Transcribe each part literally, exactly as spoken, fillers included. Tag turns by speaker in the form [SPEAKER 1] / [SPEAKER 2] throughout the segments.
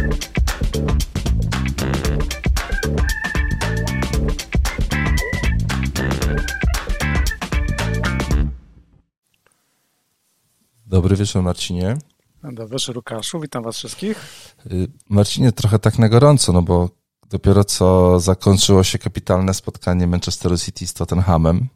[SPEAKER 1] Dobry wieczór, Marcinie.
[SPEAKER 2] Dobry wieczór, Łukaszu. Witam was wszystkich.
[SPEAKER 1] Marcinie, trochę tak na gorąco, no bo dopiero co zakończyło się kapitalne spotkanie Manchesteru City z Tottenhamem,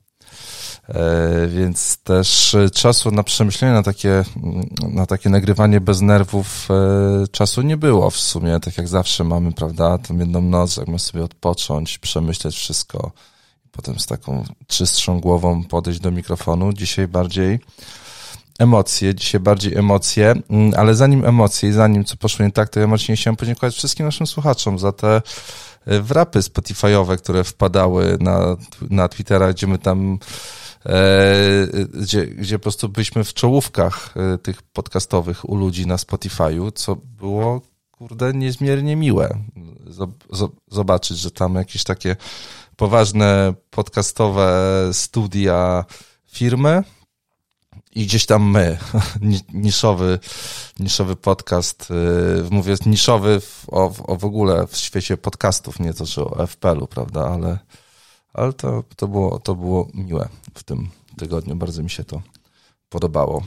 [SPEAKER 1] więc też czasu na przemyślenie, na takie, na takie nagrywanie bez nerwów czasu nie było w sumie, tak jak zawsze mamy, prawda, tą jedną noc, jak mamy sobie odpocząć, przemyśleć wszystko, potem z taką czystszą głową podejść do mikrofonu. Dzisiaj bardziej Emocje, dzisiaj bardziej emocje, ale zanim emocje i zanim co poszło nie tak, to ja Marcinie chciałem podziękować wszystkim naszym słuchaczom za te wrapy Spotify'owe, które wpadały na, na Twittera, gdzie my tam, e, gdzie, gdzie po prostu byliśmy w czołówkach tych podcastowych u ludzi na Spotify'u, co było, kurde, niezmiernie miłe. Zobaczyć, że tam jakieś takie poważne podcastowe studia firmy, i gdzieś tam my, niszowy, niszowy podcast, mówię niszowy w, o, o w ogóle w świecie podcastów, nie to, że o F P L-u, prawda, ale, ale to, to, było, to było miłe w tym tygodniu, bardzo mi się to podobało.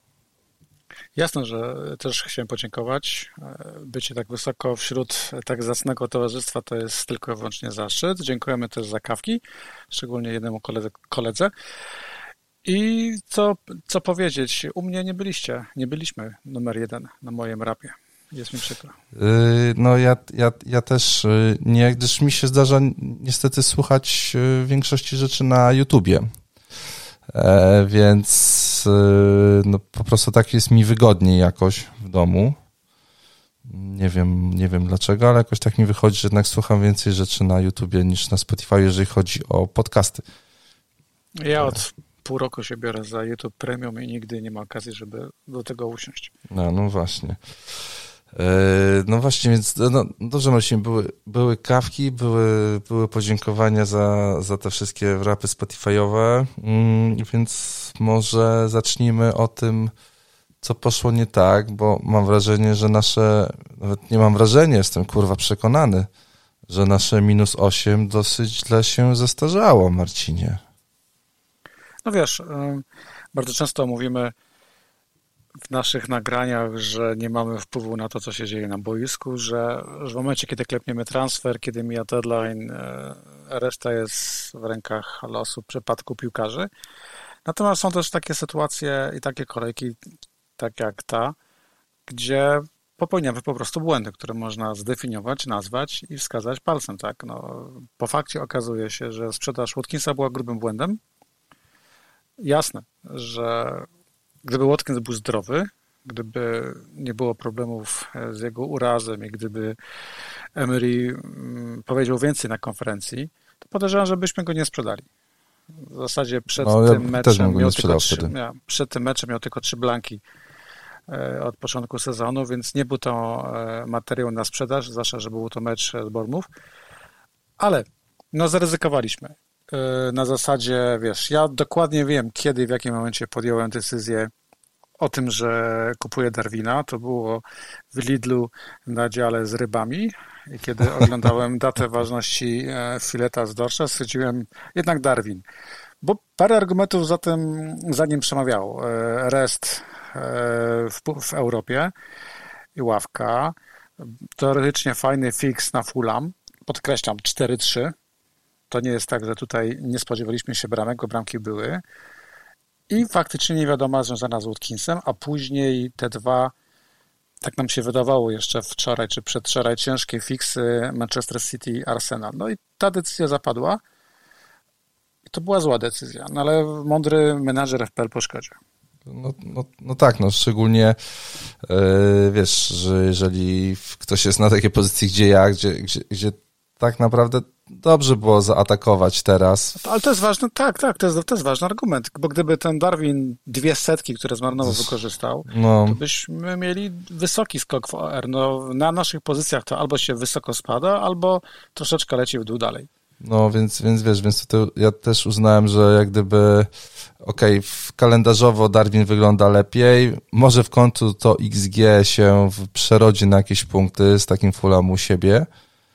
[SPEAKER 2] Jasne, że też chciałem podziękować. Bycie tak wysoko wśród tak zacnego towarzystwa to jest tylko i wyłącznie zaszczyt. Dziękujemy też za kawki, szczególnie jednemu koledze. koledze. I co, co powiedzieć, u mnie nie byliście, nie byliśmy numer jeden na moim rapie. Jest mi przykro.
[SPEAKER 1] No ja, ja, ja też nie, gdyż mi się zdarza niestety słuchać większości rzeczy na YouTubie, e, więc no, po prostu tak jest mi wygodniej jakoś w domu. Nie wiem, nie wiem dlaczego, ale jakoś tak mi wychodzi, że jednak słucham więcej rzeczy na YouTubie niż na Spotify, jeżeli chodzi o podcasty.
[SPEAKER 2] Ja od pół roku się biorę za YouTube Premium i nigdy nie ma okazji, żeby do tego usiąść.
[SPEAKER 1] No, no właśnie. No właśnie, więc no, dobrze, Marcin, były, były kawki, były, były podziękowania za, za te wszystkie wrapy Spotify'owe, więc może zacznijmy o tym, co poszło nie tak, bo mam wrażenie, że nasze, nawet nie mam wrażenia, jestem kurwa przekonany, że nasze minus osiem dosyć źle się zestarzało, Marcinie.
[SPEAKER 2] No wiesz, bardzo często mówimy w naszych nagraniach, że nie mamy wpływu na to, co się dzieje na boisku, że, że w momencie, kiedy klepniemy transfer, kiedy mija deadline, reszta jest w rękach losu w przypadku piłkarzy. Natomiast są też takie sytuacje i takie kolejki, tak jak ta, gdzie popełniamy po prostu błędy, które można zdefiniować, nazwać i wskazać palcem. Tak? No, po fakcie okazuje się, że sprzedaż Watkinsa była grubym błędem. Jasne, że gdyby Watkins był zdrowy, gdyby nie było problemów z jego urazem i gdyby Emery powiedział więcej na konferencji, to podejrzewam, że byśmy go nie sprzedali. W zasadzie przed
[SPEAKER 1] no,
[SPEAKER 2] tym
[SPEAKER 1] ja
[SPEAKER 2] meczem miał tylko
[SPEAKER 1] trzy,
[SPEAKER 2] miał, przed tym meczem miał tylko trzy blanki od początku sezonu, więc nie był to materiał na sprzedaż, zwłaszcza, że był to mecz z Bournemouth, ale no zaryzykowaliśmy. Na zasadzie, wiesz, ja dokładnie wiem, kiedy i w jakim momencie podjąłem decyzję o tym, że kupuję Darwina. To było w Lidlu na dziale z rybami i kiedy oglądałem datę ważności fileta z dorsza, stwierdziłem jednak Darwin. Bo parę argumentów za tym, za nim przemawiało. Rest w, w Europie i ławka. Teoretycznie fajny fix na Fulham. Podkreślam, cztery trzy. To nie jest tak, że tutaj nie spodziewaliśmy się bramek, bo bramki były. I faktycznie niewiadoma związana z Watkinsem, a później te dwa, tak nam się wydawało jeszcze wczoraj czy przedwczoraj, ciężkie fiksy Manchester City i Arsenal. No i ta decyzja zapadła. I to była zła decyzja, no ale mądry menadżer F P L po szkodzie.
[SPEAKER 1] No, no, no tak, no szczególnie yy, wiesz, że jeżeli ktoś jest na takiej pozycji, gdzie ja, gdzie, gdzie, gdzie tak naprawdę dobrze było zaatakować teraz.
[SPEAKER 2] Ale to jest ważne, tak, tak, to jest, to jest ważny argument, bo gdyby ten Darwin dwie setki, które zmarnował, wykorzystał, no. to byśmy mieli wysoki skok w O R. No, na naszych pozycjach to albo się wysoko spada, albo troszeczkę leci w dół dalej.
[SPEAKER 1] No więc, więc wiesz, więc to ja też uznałem, że jak gdyby okej, okay, kalendarzowo Darwin wygląda lepiej, może w końcu to X G się przerodzi na jakieś punkty z takim Fulham u siebie,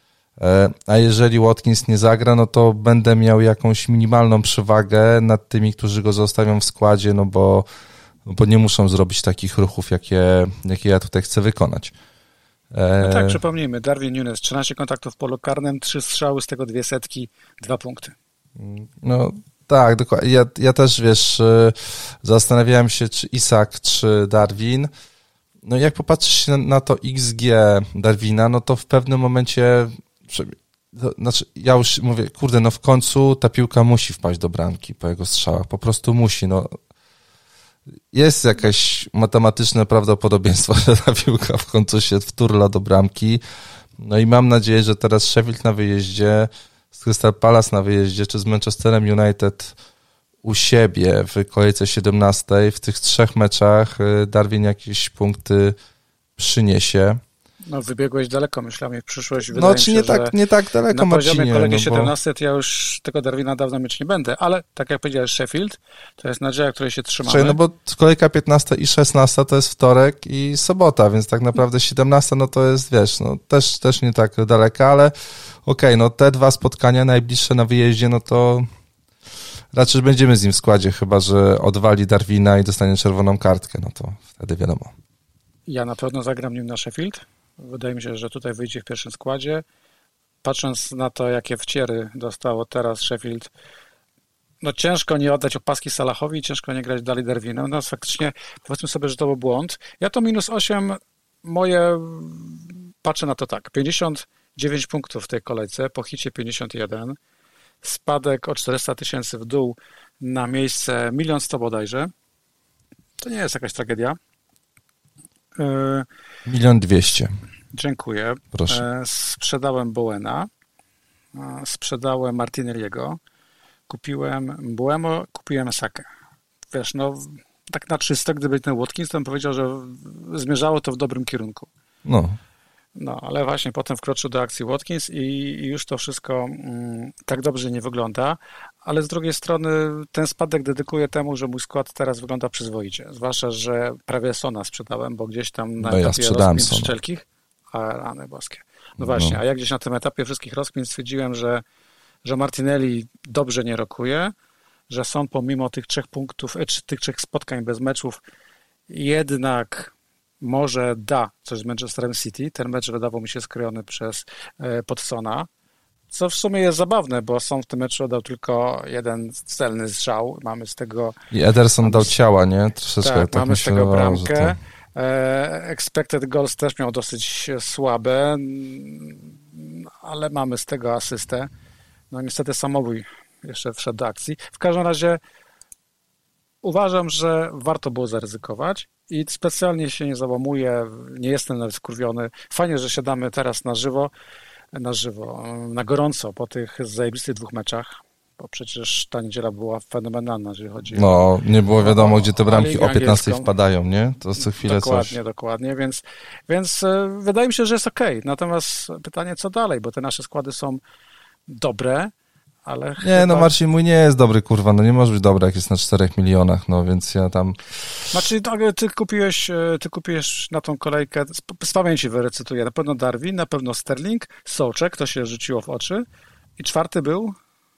[SPEAKER 1] a jeżeli Watkins nie zagra, no to będę miał jakąś minimalną przewagę nad tymi, którzy go zostawią w składzie, no bo, bo nie muszą zrobić takich ruchów, jakie, jakie ja tutaj chcę wykonać.
[SPEAKER 2] No tak, przypomnijmy, Darwin Núñez, trzynaście kontaktów w polu karnym, trzy strzały, z tego dwie setki, dwa punkty.
[SPEAKER 1] No tak, dokładnie. Ja, ja też, wiesz, zastanawiałem się, czy Isak, czy Darwin. No jak popatrzysz na, na to X G Darwina, no to w pewnym momencie, to, znaczy ja już mówię, kurde, no w końcu ta piłka musi wpaść do bramki po jego strzałach, po prostu musi, no. Jest jakieś matematyczne prawdopodobieństwo, że ta piłka w końcu się wturla do bramki. No i mam nadzieję, że teraz Sheffield na wyjeździe, z Crystal Palace na wyjeździe, czy z Manchesterem United u siebie w kolejce siedemnastej, w tych trzech meczach Darwin jakieś punkty przyniesie.
[SPEAKER 2] No wybiegłeś daleko, myślałem, jak przyszłeś.
[SPEAKER 1] No czy
[SPEAKER 2] się,
[SPEAKER 1] nie, tak, nie tak daleko,
[SPEAKER 2] na poziomie
[SPEAKER 1] Marcinie,
[SPEAKER 2] kolegi
[SPEAKER 1] no bo...
[SPEAKER 2] siedemnastej to ja już tego Darwina dawno mieć nie będę, ale tak jak powiedziałeś, Sheffield to jest nadzieja, której się trzymamy.
[SPEAKER 1] Czyli, no bo kolejka piętnasta i szesnasta to jest wtorek i sobota, więc tak naprawdę siedemnasta no to jest, wiesz, no też, też nie tak daleka, ale okej, okay, no te dwa spotkania najbliższe na wyjeździe, no to raczej będziemy z nim w składzie, chyba że odwali Darwina i dostanie czerwoną kartkę, no to wtedy wiadomo.
[SPEAKER 2] Ja na pewno zagram nim na Sheffield. Wydaje mi się, że tutaj wyjdzie w pierwszym składzie. Patrząc na to, jakie wciery dostało teraz Sheffield, no ciężko nie oddać opaski Salahowi, ciężko nie grać dalej Darwinem. No faktycznie powiedzmy sobie, że to był błąd. Ja to minus osiem moje, patrzę na to tak, pięćdziesiąt dziewięć punktów w tej kolejce, po hicie pięćdziesiąt jeden, spadek o czterysta tysięcy w dół na miejsce milion sto bodajże. To nie jest jakaś tragedia.
[SPEAKER 1] Milion dwieście.
[SPEAKER 2] Dziękuję.
[SPEAKER 1] Proszę.
[SPEAKER 2] Sprzedałem Bowena, sprzedałem Martinelliego, kupiłem Mbuemo, kupiłem Sakę. Wiesz, no tak na czysto, gdyby ten Watkins, to bym powiedział, że zmierzało to w dobrym kierunku.
[SPEAKER 1] No.
[SPEAKER 2] No, ale właśnie potem wkroczył do akcji Watkins i, i już to wszystko mm, tak dobrze nie wygląda, ale z drugiej strony ten spadek dedykuję temu, że mój skład teraz wygląda przyzwoicie. Zwłaszcza, że prawie Sona sprzedałem, bo gdzieś tam na
[SPEAKER 1] no
[SPEAKER 2] etapie
[SPEAKER 1] ja
[SPEAKER 2] rozkmin
[SPEAKER 1] Sona.
[SPEAKER 2] wszelkich, a rany boskie. No właśnie, no. A ja gdzieś na tym etapie wszystkich rozkmin stwierdziłem, że, że Martinelli dobrze nie rokuje, że Son pomimo tych trzech punktów, tych trzech spotkań bez meczów jednak może da coś z Manchesterem City. Ten mecz wydawał mi się skrojony przez Podsona, co w sumie jest zabawne, bo Son w tym meczu dał tylko jeden celny strzał. Mamy z tego...
[SPEAKER 1] I Ederson
[SPEAKER 2] mamy
[SPEAKER 1] dał
[SPEAKER 2] z...
[SPEAKER 1] ciała, nie? Troszeczkę
[SPEAKER 2] tak,
[SPEAKER 1] tak
[SPEAKER 2] mamy z tego
[SPEAKER 1] wydawało,
[SPEAKER 2] bramkę.
[SPEAKER 1] To...
[SPEAKER 2] Expected goals też miał dosyć słabe, ale mamy z tego asystę. No niestety samobój jeszcze wszedł do akcji. W każdym razie uważam, że warto było zaryzykować i specjalnie się nie załamuję, nie jestem nawet skurwiony. Fajnie, że siadamy teraz na żywo, na żywo, na gorąco po tych zajebistych dwóch meczach, bo przecież ta niedziela była fenomenalna, jeżeli chodzi
[SPEAKER 1] no, o... No, nie było wiadomo, o, gdzie te bramki o piętnastej wpadają, nie? To co chwilę
[SPEAKER 2] dokładnie,
[SPEAKER 1] coś...
[SPEAKER 2] Dokładnie, więc, więc wydaje mi się, że jest okej. Okay. Natomiast pytanie, co dalej, bo te nasze składy są dobre, ale
[SPEAKER 1] nie,
[SPEAKER 2] chyba...
[SPEAKER 1] no Marcin, mój nie jest dobry, kurwa, no nie może być dobry, jak jest na czterech milionach, no więc ja tam...
[SPEAKER 2] Znaczy, ty kupiłeś, ty kupiłeś na tą kolejkę, z, z pamięci wyrecytuję, na pewno Darwin, na pewno Sterling, Souček, to się rzuciło w oczy i czwarty był?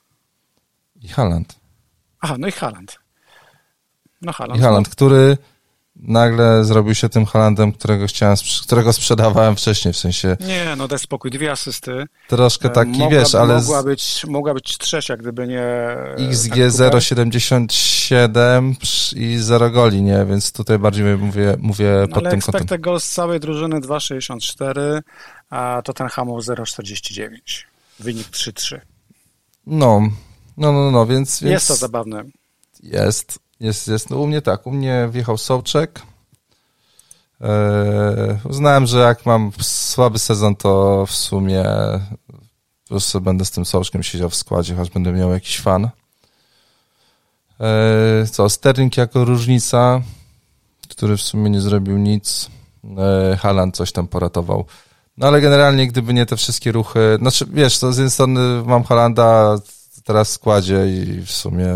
[SPEAKER 1] I Haaland.
[SPEAKER 2] Aha, no i Haaland. No Haaland.
[SPEAKER 1] I Haaland,
[SPEAKER 2] no.
[SPEAKER 1] który nagle zrobił się tym Haalandem, którego chciałem, którego sprzedawałem wcześniej, w sensie...
[SPEAKER 2] Nie, no daj spokój, dwie asysty.
[SPEAKER 1] Troszkę taki,
[SPEAKER 2] mogła,
[SPEAKER 1] wiesz, ale...
[SPEAKER 2] Mogła być, mogła być trzecia, gdyby nie...
[SPEAKER 1] X G zero przecinek siedemdziesiąt siedem i zero goli, nie? Więc tutaj bardziej mówię, mówię
[SPEAKER 2] no,
[SPEAKER 1] pod
[SPEAKER 2] ale
[SPEAKER 1] tym kątem.
[SPEAKER 2] expected goals z całej drużyny dwa przecinek sześćdziesiąt cztery, a Tottenhamu zero przecinek czterdzieści dziewięć. Wynik trzy trzy.
[SPEAKER 1] No, no, no, no, więc... więc
[SPEAKER 2] jest to zabawne.
[SPEAKER 1] Jest, jest, jest. No, u mnie tak, u mnie wjechał Souček. Eee, uznałem, że jak mam słaby sezon, to w sumie po prostu będę z tym Součkiem siedział w składzie, choć będę miał jakiś fan. Eee, co, Sterling jako różnica, który w sumie nie zrobił nic. Eee, Haaland coś tam poratował. No ale generalnie, gdyby nie te wszystkie ruchy, znaczy wiesz, to z jednej strony mam Haalanda teraz w składzie i w sumie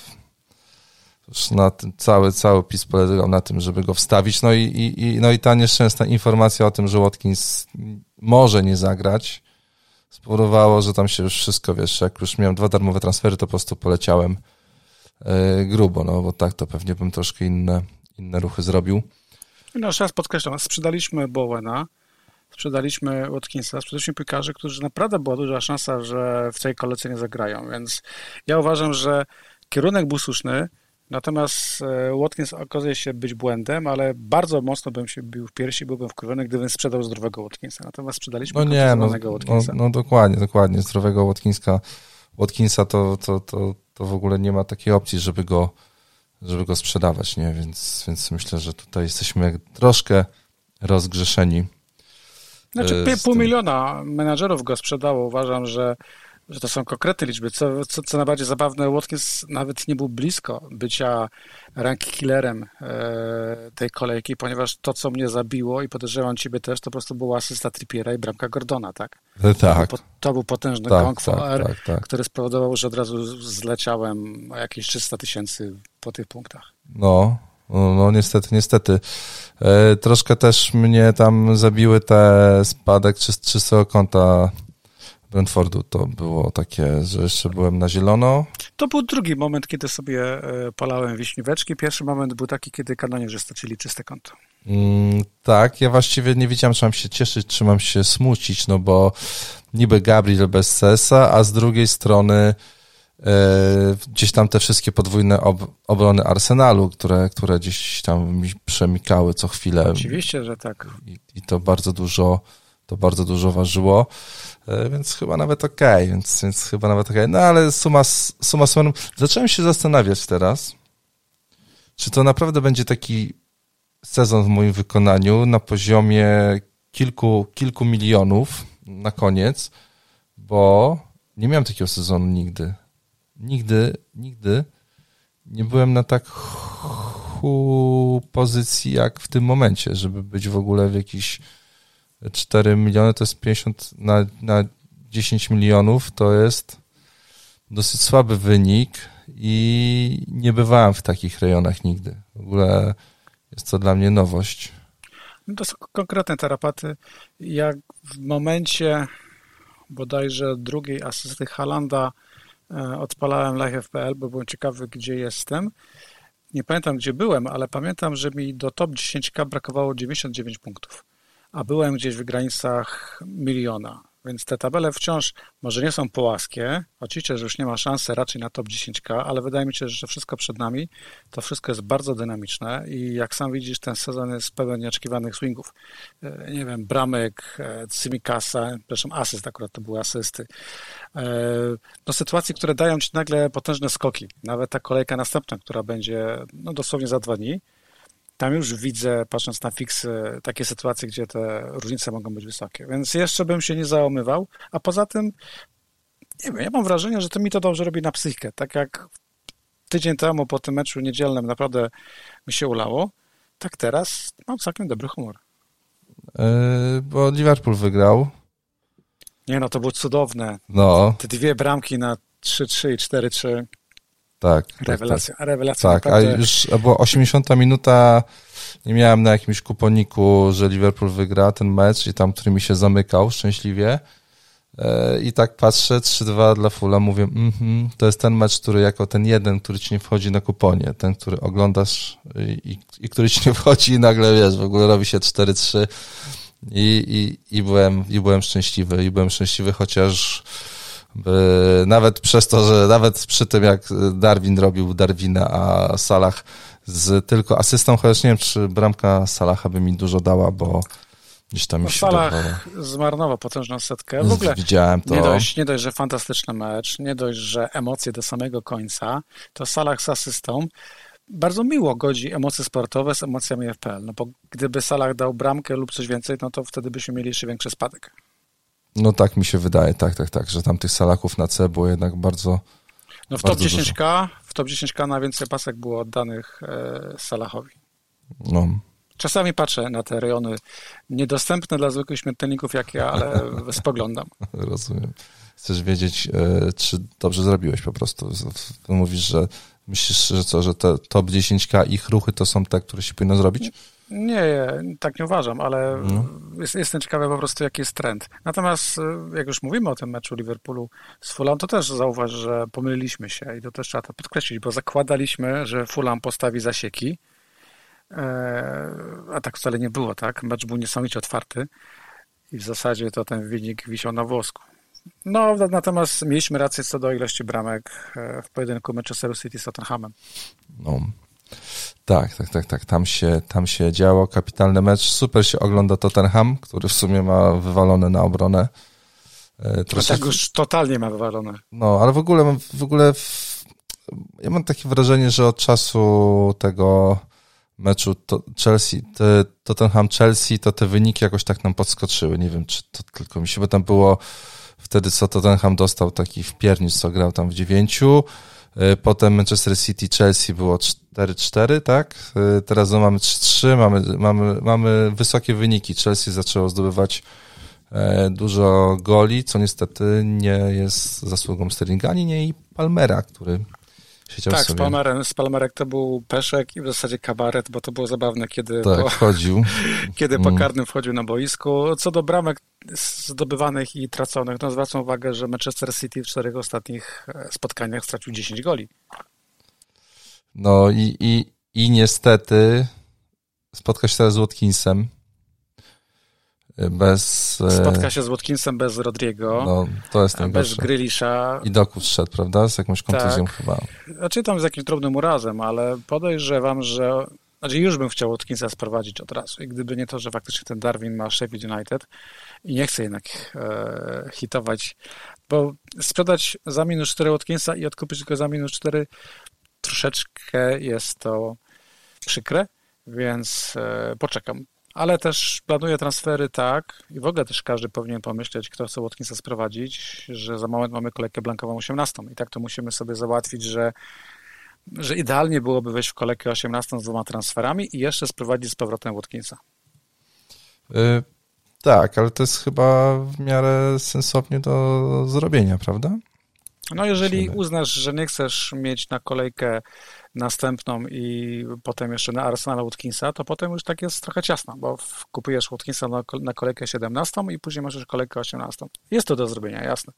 [SPEAKER 1] już na tym cały, cały PiS polegał na tym, żeby go wstawić, no i, i, no i ta nieszczęsna informacja o tym, że Watkins może nie zagrać, spowodowało, że tam się już wszystko, wiesz, jak już miałem dwa darmowe transfery, to po prostu poleciałem yy, grubo, no bo tak to pewnie bym troszkę inne, inne ruchy zrobił.
[SPEAKER 2] No jeszcze raz podkreślam, sprzedaliśmy Bowena, sprzedaliśmy Watkinsa, sprzedaliśmy piłkarzy, którzy naprawdę była duża szansa, że w tej kolejce nie zagrają, więc ja uważam, że kierunek był słuszny, natomiast Watkins okazuje się być błędem, ale bardzo mocno bym się bił w piersi, byłbym wkurwiony, gdybym sprzedał zdrowego Watkinsa, natomiast sprzedaliśmy
[SPEAKER 1] no nie, no,
[SPEAKER 2] Watkinsa.
[SPEAKER 1] No, no dokładnie, dokładnie, zdrowego Watkinsa, Watkinsa to, to, to, to w ogóle nie ma takiej opcji, żeby go żeby go sprzedawać, nie? Więc, więc myślę, że tutaj jesteśmy troszkę rozgrzeszeni.
[SPEAKER 2] Znaczy pół miliona menadżerów go sprzedało. Uważam, że, że to są konkretne liczby. Co, co, co najbardziej zabawne, Watkins nawet nie był blisko bycia rank killerem e, tej kolejki, ponieważ to, co mnie zabiło i podejrzewam ciebie też, to po prostu była asysta Trippiera i bramka Gordona, tak?
[SPEAKER 1] Tak.
[SPEAKER 2] To był, to był potężny
[SPEAKER 1] tak,
[SPEAKER 2] gong
[SPEAKER 1] tak,
[SPEAKER 2] tak,
[SPEAKER 1] tak, tak.
[SPEAKER 2] który spowodował, że od razu zleciałem o jakieś trzysta tysięcy po tych punktach.
[SPEAKER 1] No, no, no niestety, niestety. E, troszkę też mnie tam zabiły te spadek czy, czystego konta Brentfordu. To było takie, że jeszcze byłem na zielono.
[SPEAKER 2] To był drugi moment, kiedy sobie palałem wiśnióweczki. Pierwszy moment był taki, kiedy kanonierzy stracili czyste konto.
[SPEAKER 1] Mm, tak, ja właściwie nie wiedziałem, czy mam się cieszyć, czy mam się smucić, no bo niby Gabriel bez C S a, a z drugiej strony e, gdzieś tam te wszystkie podwójne ob- obrony Arsenalu, które, które gdzieś tam mi przemikały co chwilę.
[SPEAKER 2] Oczywiście, że tak.
[SPEAKER 1] I, i to bardzo dużo, to bardzo dużo ważyło, e, więc chyba nawet okej, okay, więc, więc chyba nawet okej. Okay. No ale suma, suma summarum, zacząłem się zastanawiać teraz, czy to naprawdę będzie taki sezon w moim wykonaniu na poziomie kilku, kilku milionów na koniec, bo nie miałem takiego sezonu nigdy. Nigdy, nigdy nie byłem na tak hu pozycji jak w tym momencie, żeby być w ogóle w jakiś cztery miliony, to jest pięćdziesiąt na, na dziesięć milionów, to jest dosyć słaby wynik i nie bywałem w takich rejonach nigdy. W ogóle jest to dla mnie nowość.
[SPEAKER 2] No to są konkretne tarapaty. Jak w momencie bodajże drugiej asysty Haalanda odpalałem live f p l, bo byłem ciekawy, gdzie jestem. Nie pamiętam, gdzie byłem, ale pamiętam, że mi do top dziesięć ka brakowało dziewięćdziesiąt dziewięć punktów, a byłem gdzieś w granicach miliona. Więc te tabele wciąż może nie są płaskie. Oczywiście, że już nie ma szansy raczej na top dziesięć ka, ale wydaje mi się, że wszystko przed nami. To wszystko jest bardzo dynamiczne i jak sam widzisz, ten sezon jest pełen nieoczekiwanych swingów. Nie wiem, bramek, Tsimikasa, przepraszam, asyst, akurat to były asysty. No sytuacje, które dają ci nagle potężne skoki. Nawet ta kolejka następna, która będzie no, dosłownie za dwa dni. Tam już widzę, patrząc na fiksy, takie sytuacje, gdzie te różnice mogą być wysokie. Więc jeszcze bym się nie załamywał, a poza tym, nie wiem, ja mam wrażenie, że to mi to dobrze robi na psychikę. Tak jak tydzień temu po tym meczu niedzielnym naprawdę mi się ulało, tak teraz mam całkiem dobry humor.
[SPEAKER 1] Yy, bo Liverpool wygrał.
[SPEAKER 2] Nie no, to było cudowne.
[SPEAKER 1] No.
[SPEAKER 2] Te dwie bramki na trzy trzy i cztery trzy.
[SPEAKER 1] Tak.
[SPEAKER 2] Rewelacja,
[SPEAKER 1] tak,
[SPEAKER 2] rewelacja.
[SPEAKER 1] Tak,
[SPEAKER 2] naprawdę.
[SPEAKER 1] a już była osiemdziesiąta minuta, nie miałem na jakimś kuponiku, że Liverpool wygra ten mecz i tam, który mi się zamykał szczęśliwie. I tak patrzę, trzy dwa dla Fula, mówię, mm-hmm, to jest ten mecz, który jako ten jeden, który ci nie wchodzi na kuponie, ten, który oglądasz i, i, i który ci nie wchodzi i nagle, wiesz, w ogóle robi się cztery trzy i, i, i, byłem, i byłem szczęśliwy, i byłem szczęśliwy, chociaż by, nawet przez to, że nawet przy tym, jak Darwin robił Darwina, a Salah z tylko asystą, chociaż nie wiem, czy bramka Salaha by mi dużo dała, bo gdzieś tam mi się
[SPEAKER 2] Salah zmarnował potężną setkę. W ogóle
[SPEAKER 1] widziałem to.
[SPEAKER 2] Nie dość, nie dość, że fantastyczny mecz, nie dość, że emocje do samego końca, to Salah z asystą bardzo miło godzi emocje sportowe z emocjami F P L. No bo gdyby Salah dał bramkę lub coś więcej, no to wtedy byśmy mieli jeszcze większy spadek.
[SPEAKER 1] No tak mi się wydaje, tak, tak, tak, że tam tych Salaków na C było jednak bardzo
[SPEAKER 2] No w top dziesięć ka, w top dziesięć ka najwięcej pasek było oddanych e, Salahowi.
[SPEAKER 1] No.
[SPEAKER 2] Czasami patrzę na te rejony niedostępne dla zwykłych śmiertelników jak ja, ale spoglądam.
[SPEAKER 1] Rozumiem. Chcesz wiedzieć, czy dobrze zrobiłeś po prostu. Mówisz, że myślisz, że co, że te top dziesięć K ich ruchy to są te, które się powinno zrobić?
[SPEAKER 2] Nie, tak nie uważam, ale no. jest, jestem ciekawy po prostu, jaki jest trend. Natomiast jak już mówimy o tym meczu Liverpoolu z Fulham, to też zauważ, że pomyliliśmy się i to też trzeba to podkreślić, bo zakładaliśmy, że Fulham postawi zasieki, a tak wcale nie było, tak? Mecz był niesamowicie otwarty i w zasadzie to ten wynik wisiał na włosku. No, natomiast mieliśmy rację co do ilości bramek w pojedynku Manchesteru City z Tottenhamem.
[SPEAKER 1] No, tak, tak, tak, tak. Tam się, tam się działo. Kapitalny mecz. Super się ogląda Tottenham, który w sumie ma wywalone na obronę.
[SPEAKER 2] Troszkę... Tak już totalnie ma wywalone.
[SPEAKER 1] No, ale w ogóle, w ogóle w... ja mam takie wrażenie, że od czasu tego meczu to Chelsea, te, Tottenham-Chelsea, to te wyniki jakoś tak nam podskoczyły. Nie wiem, czy to tylko mi się, bo tam było wtedy, co Tottenham dostał taki wpiernicz, co grał tam w dziewięciu. Potem Manchester City, Chelsea było cztery cztery, tak? Teraz no mamy trzy trzy, mamy, mamy, mamy wysokie wyniki. Chelsea zaczęło zdobywać dużo goli, co niestety nie jest zasługą Sterlinga, ani nie i Palmera, który siedział
[SPEAKER 2] tak,
[SPEAKER 1] sobie.
[SPEAKER 2] Tak, z, Palmerem, z Palmerek to był peszek i w zasadzie kabaret, bo to było zabawne, kiedy,
[SPEAKER 1] tak,
[SPEAKER 2] po,
[SPEAKER 1] wchodził.
[SPEAKER 2] kiedy po karnym wchodził na boisku. Co do bramek zdobywanych i traconych, no zwracam uwagę, że Manchester City w czterech ostatnich spotkaniach stracił dziesięć goli.
[SPEAKER 1] No i, i, i niestety spotka się teraz z Watkinsem. Bez...
[SPEAKER 2] Spotka się z Watkinsem bez Rodrigo,
[SPEAKER 1] no, to jest
[SPEAKER 2] bez Grealisha.
[SPEAKER 1] I Doku wszedł, prawda? Z jakąś kontuzją
[SPEAKER 2] tak.
[SPEAKER 1] chyba.
[SPEAKER 2] Znaczy tam z jakimś drobnym urazem, ale podejrzewam, że... Znaczy już bym chciał Watkinsa sprowadzić od razu. I gdyby nie to, że faktycznie ten Darwin ma Sheffield United i nie chce jednak e, hitować, bo sprzedać za minus cztery Watkinsa i odkupić go za minus cztery troszeczkę jest to przykre, więc e, poczekam. Ale też planuję transfery tak i w ogóle też każdy powinien pomyśleć, kto chce Watkinsa sprowadzić, że za moment mamy kolejkę blankową osiemnastą i tak to musimy sobie załatwić, że, że idealnie byłoby wejść w kolejkę osiemnastą z dwoma transferami i jeszcze sprowadzić z powrotem Watkinsa.
[SPEAKER 1] Yy, tak, ale to jest chyba w miarę sensownie do zrobienia, prawda?
[SPEAKER 2] No jeżeli uznasz, że nie chcesz mieć na kolejkę następną i potem jeszcze na Arsenal Watkinsa, to potem już tak jest trochę ciasno, bo kupujesz Watkinsa na, na kolejkę siedemnastą i później masz już kolejkę osiemnastą. Jest to do zrobienia, jasne.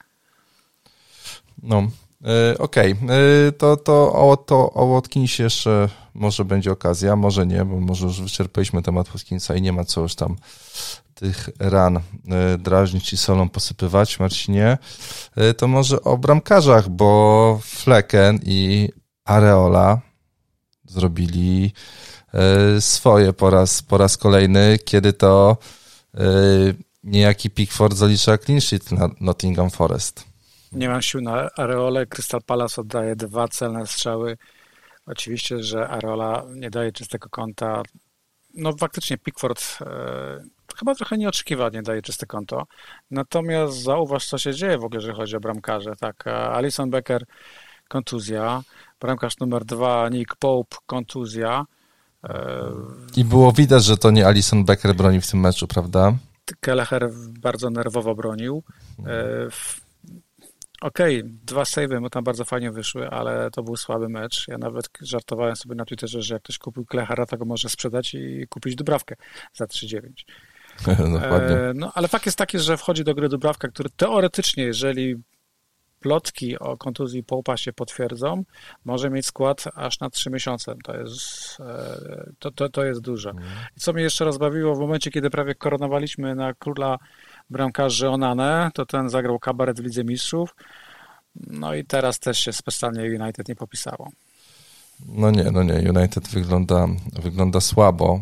[SPEAKER 1] No, yy, okej. Okay. Yy, to, to, o, to o Watkinsie jeszcze może będzie okazja, może nie, bo może już wyczerpaliśmy temat Watkinsa i nie ma co już tam tych ran yy, drażnić i solą posypywać, Marcinie. Yy, to może o bramkarzach, bo Flecken i Areola zrobili y, swoje po raz, po raz kolejny, kiedy to y, niejaki Pickford zalicza clean sheet na Nottingham Forest.
[SPEAKER 2] Nie mam sił na Areolę. Crystal Palace oddaje dwa celne strzały. Oczywiście, że Areola nie daje czystego kąta. No faktycznie Pickford y, chyba trochę nieoczekiwanie daje czyste konto. Natomiast zauważ, co się dzieje w ogóle, jeżeli chodzi o bramkarze. Tak, Alisson Becker kontuzja, bramkarz numer dwa, Nick Pope, kontuzja.
[SPEAKER 1] I było widać, że to nie Alisson Becker broni w tym meczu, prawda?
[SPEAKER 2] Kelleher bardzo nerwowo bronił. Okej, okay, dwa save'y mu tam bardzo fajnie wyszły, ale to był słaby mecz. Ja nawet żartowałem sobie na Twitterze, że jak ktoś kupił Kellehera, to go może sprzedać i kupić Dubrawkę za trzy dziewięć.
[SPEAKER 1] Dokładnie.
[SPEAKER 2] No, ale fakt jest taki, że wchodzi do gry Dubrawka, który teoretycznie, jeżeli plotki o kontuzji Pope'a się potwierdzą, może mieć skład aż na trzy miesiące. To jest, to, to, to jest dużo. I co mnie jeszcze rozbawiło, w momencie, kiedy prawie koronowaliśmy na króla bramkarzy Onanę, to ten zagrał kabaret w Lidze Mistrzów. No i teraz też się specjalnie United nie popisało.
[SPEAKER 1] No nie, no nie. United wygląda, wygląda słabo.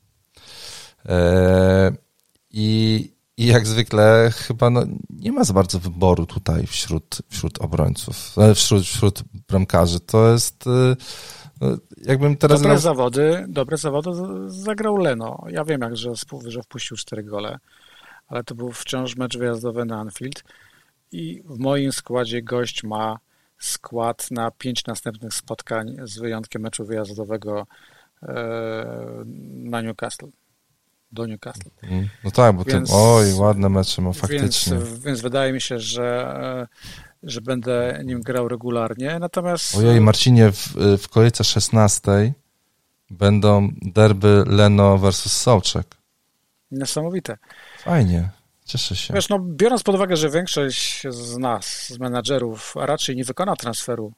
[SPEAKER 1] Eee, I I jak zwykle chyba no, nie ma za bardzo wyboru tutaj wśród, wśród obrońców, wśród, wśród bramkarzy. To jest no, jakbym teraz...
[SPEAKER 2] Dobre
[SPEAKER 1] grał...
[SPEAKER 2] zawody, dobre zawody zagrał Leno. Ja wiem, jak, że, że wpuścił cztery gole, ale to był wciąż mecz wyjazdowy na Anfield i w moim składzie gość ma skład na pięć następnych spotkań z wyjątkiem meczu wyjazdowego na Newcastle. Do Newcastle.
[SPEAKER 1] No tak, bo więc, ten, oj, ładne mecze ma faktycznie.
[SPEAKER 2] Więc, więc wydaje mi się, że, że będę nim grał regularnie, natomiast...
[SPEAKER 1] Ojej, Marcinie, w, w kolejce szesnastej będą derby Leno versus Souczek.
[SPEAKER 2] Niesamowite.
[SPEAKER 1] Fajnie, cieszę się.
[SPEAKER 2] Wiesz, no biorąc pod uwagę, że większość z nas, z menadżerów, raczej nie wykona transferu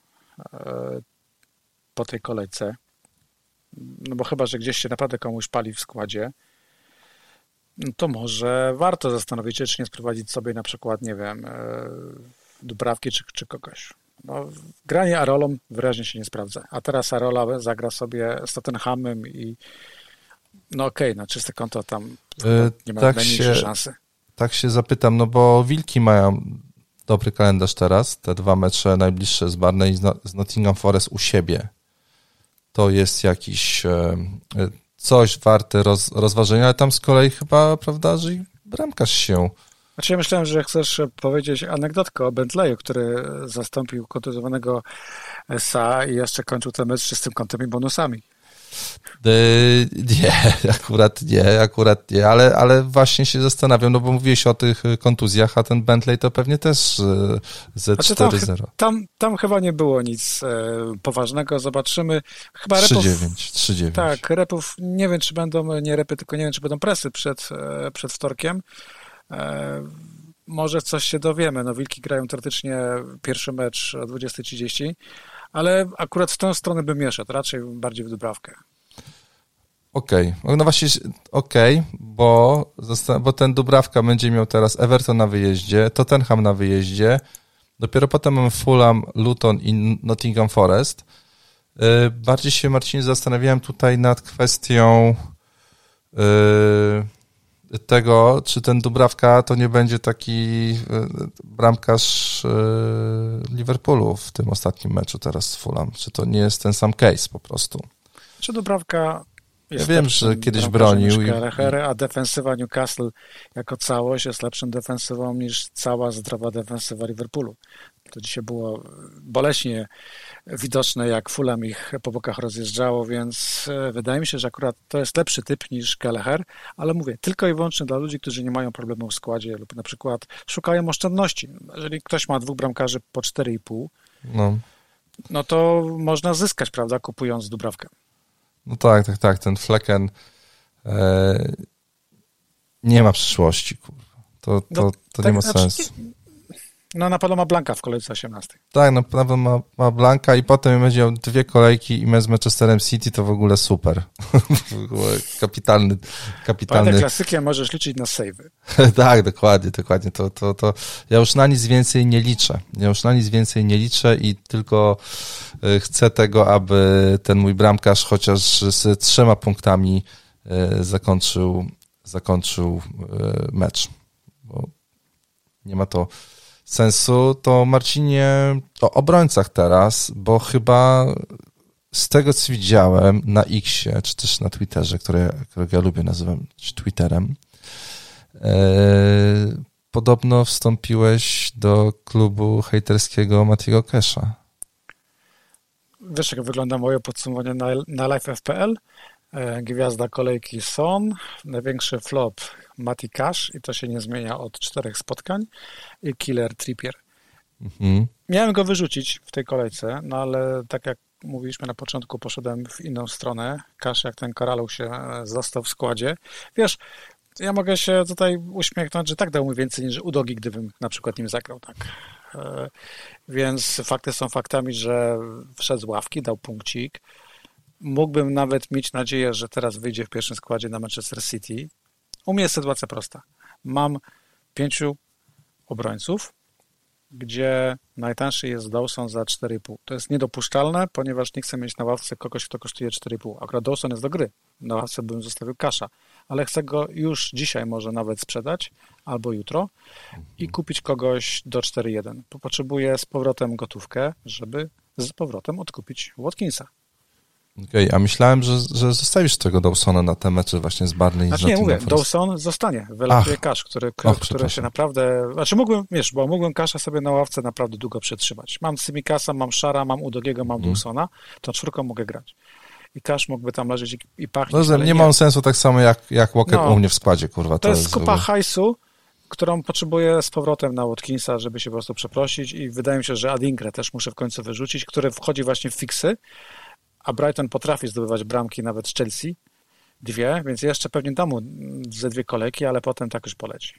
[SPEAKER 2] po tej kolejce, no bo chyba, że gdzieś się naprawdę komuś pali w składzie, no to może warto zastanowić się, czy nie sprowadzić sobie na przykład, nie wiem, Dubrawki czy, czy kogoś. No, granie Arolą wyraźnie się nie sprawdza. A teraz Arola zagra sobie z Tottenhamem i no okej, okay, na czyste konto tam yy, nie ma tak najmniejszej szansy.
[SPEAKER 1] Tak się zapytam, no bo Wilki mają dobry kalendarz teraz, te dwa mecze najbliższe z Barney i z Nottingham Forest u siebie. To jest jakiś yy, coś warte roz, rozważenia, ale tam z kolei chyba, prawda, że bramkarz się...
[SPEAKER 2] Znaczy ja myślałem, że chcesz powiedzieć anegdotkę o Bentleyu, który zastąpił kontuzjowanego Sa i jeszcze kończył ten mecz z czystym kątem i bonusami.
[SPEAKER 1] Nie, akurat nie, akurat nie, ale, ale właśnie się zastanawiam, no bo mówiłeś o tych kontuzjach, a ten Bentley to pewnie też Z cztery zero.
[SPEAKER 2] Znaczy tam, tam, tam chyba nie było nic e, poważnego, zobaczymy. Chyba
[SPEAKER 1] trzy dziewięć, trzy dziewięć.
[SPEAKER 2] Tak, repów, nie wiem czy będą, nie repy, tylko nie wiem czy będą presy przed, e, przed wtorkiem. E, może coś się dowiemy, no Wilki grają teoretycznie pierwszy mecz o dwudziesta trzydzieści, ale akurat w tę stronę bym nie szedł, raczej bardziej w Dubrawkę.
[SPEAKER 1] Okej, okay. No właśnie okej, okay, bo, bo ten Dubrawka będzie miał teraz Everton na wyjeździe, Tottenham na wyjeździe, dopiero potem mamy Fulham, Luton i Nottingham Forest. Bardziej się, Marcin, zastanawiałem tutaj nad kwestią tego, czy ten Dubrawka to nie będzie taki bramkarz Liverpoolu w tym ostatnim meczu teraz z Fulham, czy to nie jest ten sam case po prostu.
[SPEAKER 2] Czy Dubrawka jest
[SPEAKER 1] ja wiem, że kiedyś bronił.
[SPEAKER 2] I, a defensywa Newcastle jako całość jest lepszą defensywą niż cała zdrowa defensywa Liverpoolu. To dzisiaj było boleśnie widoczne, jak Fulham ich po bokach rozjeżdżało, więc wydaje mi się, że akurat to jest lepszy typ niż Gallagher, ale mówię, tylko i wyłącznie dla ludzi, którzy nie mają problemu w składzie lub na przykład szukają oszczędności. Jeżeli ktoś ma dwóch bramkarzy po cztery i pół, no. no to można zyskać, prawda, kupując Dubrawkę.
[SPEAKER 1] No tak, tak, tak. Ten Flecken e, nie ma przyszłości, kurwa. To, to, no, to tak, nie ma znaczy, sensu.
[SPEAKER 2] No na pewno ma Blanka w kolejce osiemnastej.
[SPEAKER 1] Tak, na pewno ma, ma Blanka i potem będzie miał dwie kolejki i mecz z Manchesterem City, to w ogóle super. w ogóle kapitalny, kapitalny.
[SPEAKER 2] Pamiętaj, klasykiem możesz liczyć na save'y.
[SPEAKER 1] tak, dokładnie, dokładnie. To, to, to ja już na nic więcej nie liczę. Ja już na nic więcej nie liczę i tylko chcę tego, aby ten mój bramkarz chociaż z trzema punktami zakończył, zakończył mecz. Bo nie ma to sensu. To Marcinie, o obrońcach teraz, bo chyba z tego, co widziałem na Xie, czy też na Twitterze, które, którego ja lubię nazywam Twitterem, e, podobno wstąpiłeś do klubu hejterskiego Matiego Kesha.
[SPEAKER 2] Wiesz, jak wygląda moje podsumowanie na, na live kropka f p l? E, gwiazda kolejki Son, największy flop Mati Cash i to się nie zmienia od czterech spotkań i killer Trippier. Mhm. Miałem go wyrzucić w tej kolejce, no ale tak jak mówiliśmy na początku, poszedłem w inną stronę. Cash jak ten Karalu się został w składzie. Wiesz, ja mogę się tutaj uśmiechnąć, że tak dał mi więcej niż Udogi, gdybym na przykład nim zagrał. Tak. E, więc fakty są faktami, że wszedł z ławki, dał punkcik. Mógłbym nawet mieć nadzieję, że teraz wyjdzie w pierwszym składzie na Manchester City. U mnie jest sytuacja prosta. Mam pięciu obrońców, gdzie najtańszy jest Dawson za cztery i pół. To jest niedopuszczalne, ponieważ nie chcę mieć na ławce kogoś, kto kosztuje cztery i pół. Akurat Dawson jest do gry. Na ławce bym zostawił Casha, ale chcę go już dzisiaj może nawet sprzedać, albo jutro i kupić kogoś do cztery jeden. Potrzebuję z powrotem gotówkę, żeby z powrotem odkupić Watkinsa.
[SPEAKER 1] Okej, okay, a myślałem, że, że zostawisz tego Dawsona na te mecze właśnie z Barney.
[SPEAKER 2] Znaczy nie, mówię, Dawson zostanie, wylatuje Cash, który, który, Och, który się naprawdę... Znaczy mógłbym, wiesz, bo mógłbym Casha sobie na ławce naprawdę długo przetrzymać. Mam Simikasa, mam Shara, mam Udogiego, mam mm. Dawsona, to czwórką mogę grać. i Cash mógłby tam leżeć i, i pachnieć.
[SPEAKER 1] No, nie, nie ma on sensu tak samo jak, jak Walker no, u mnie w składzie, kurwa.
[SPEAKER 2] To, to jest kupa hajsu, którą potrzebuję z powrotem na Watkinsa, żeby się po prostu przeprosić i wydaje mi się, że Adingrę też muszę w końcu wyrzucić, który wchodzi właśnie w fiksy, a Brighton potrafi zdobywać bramki nawet z Chelsea, dwie, więc jeszcze pewnie dam mu ze dwie kolejki, ale potem tak już poleci.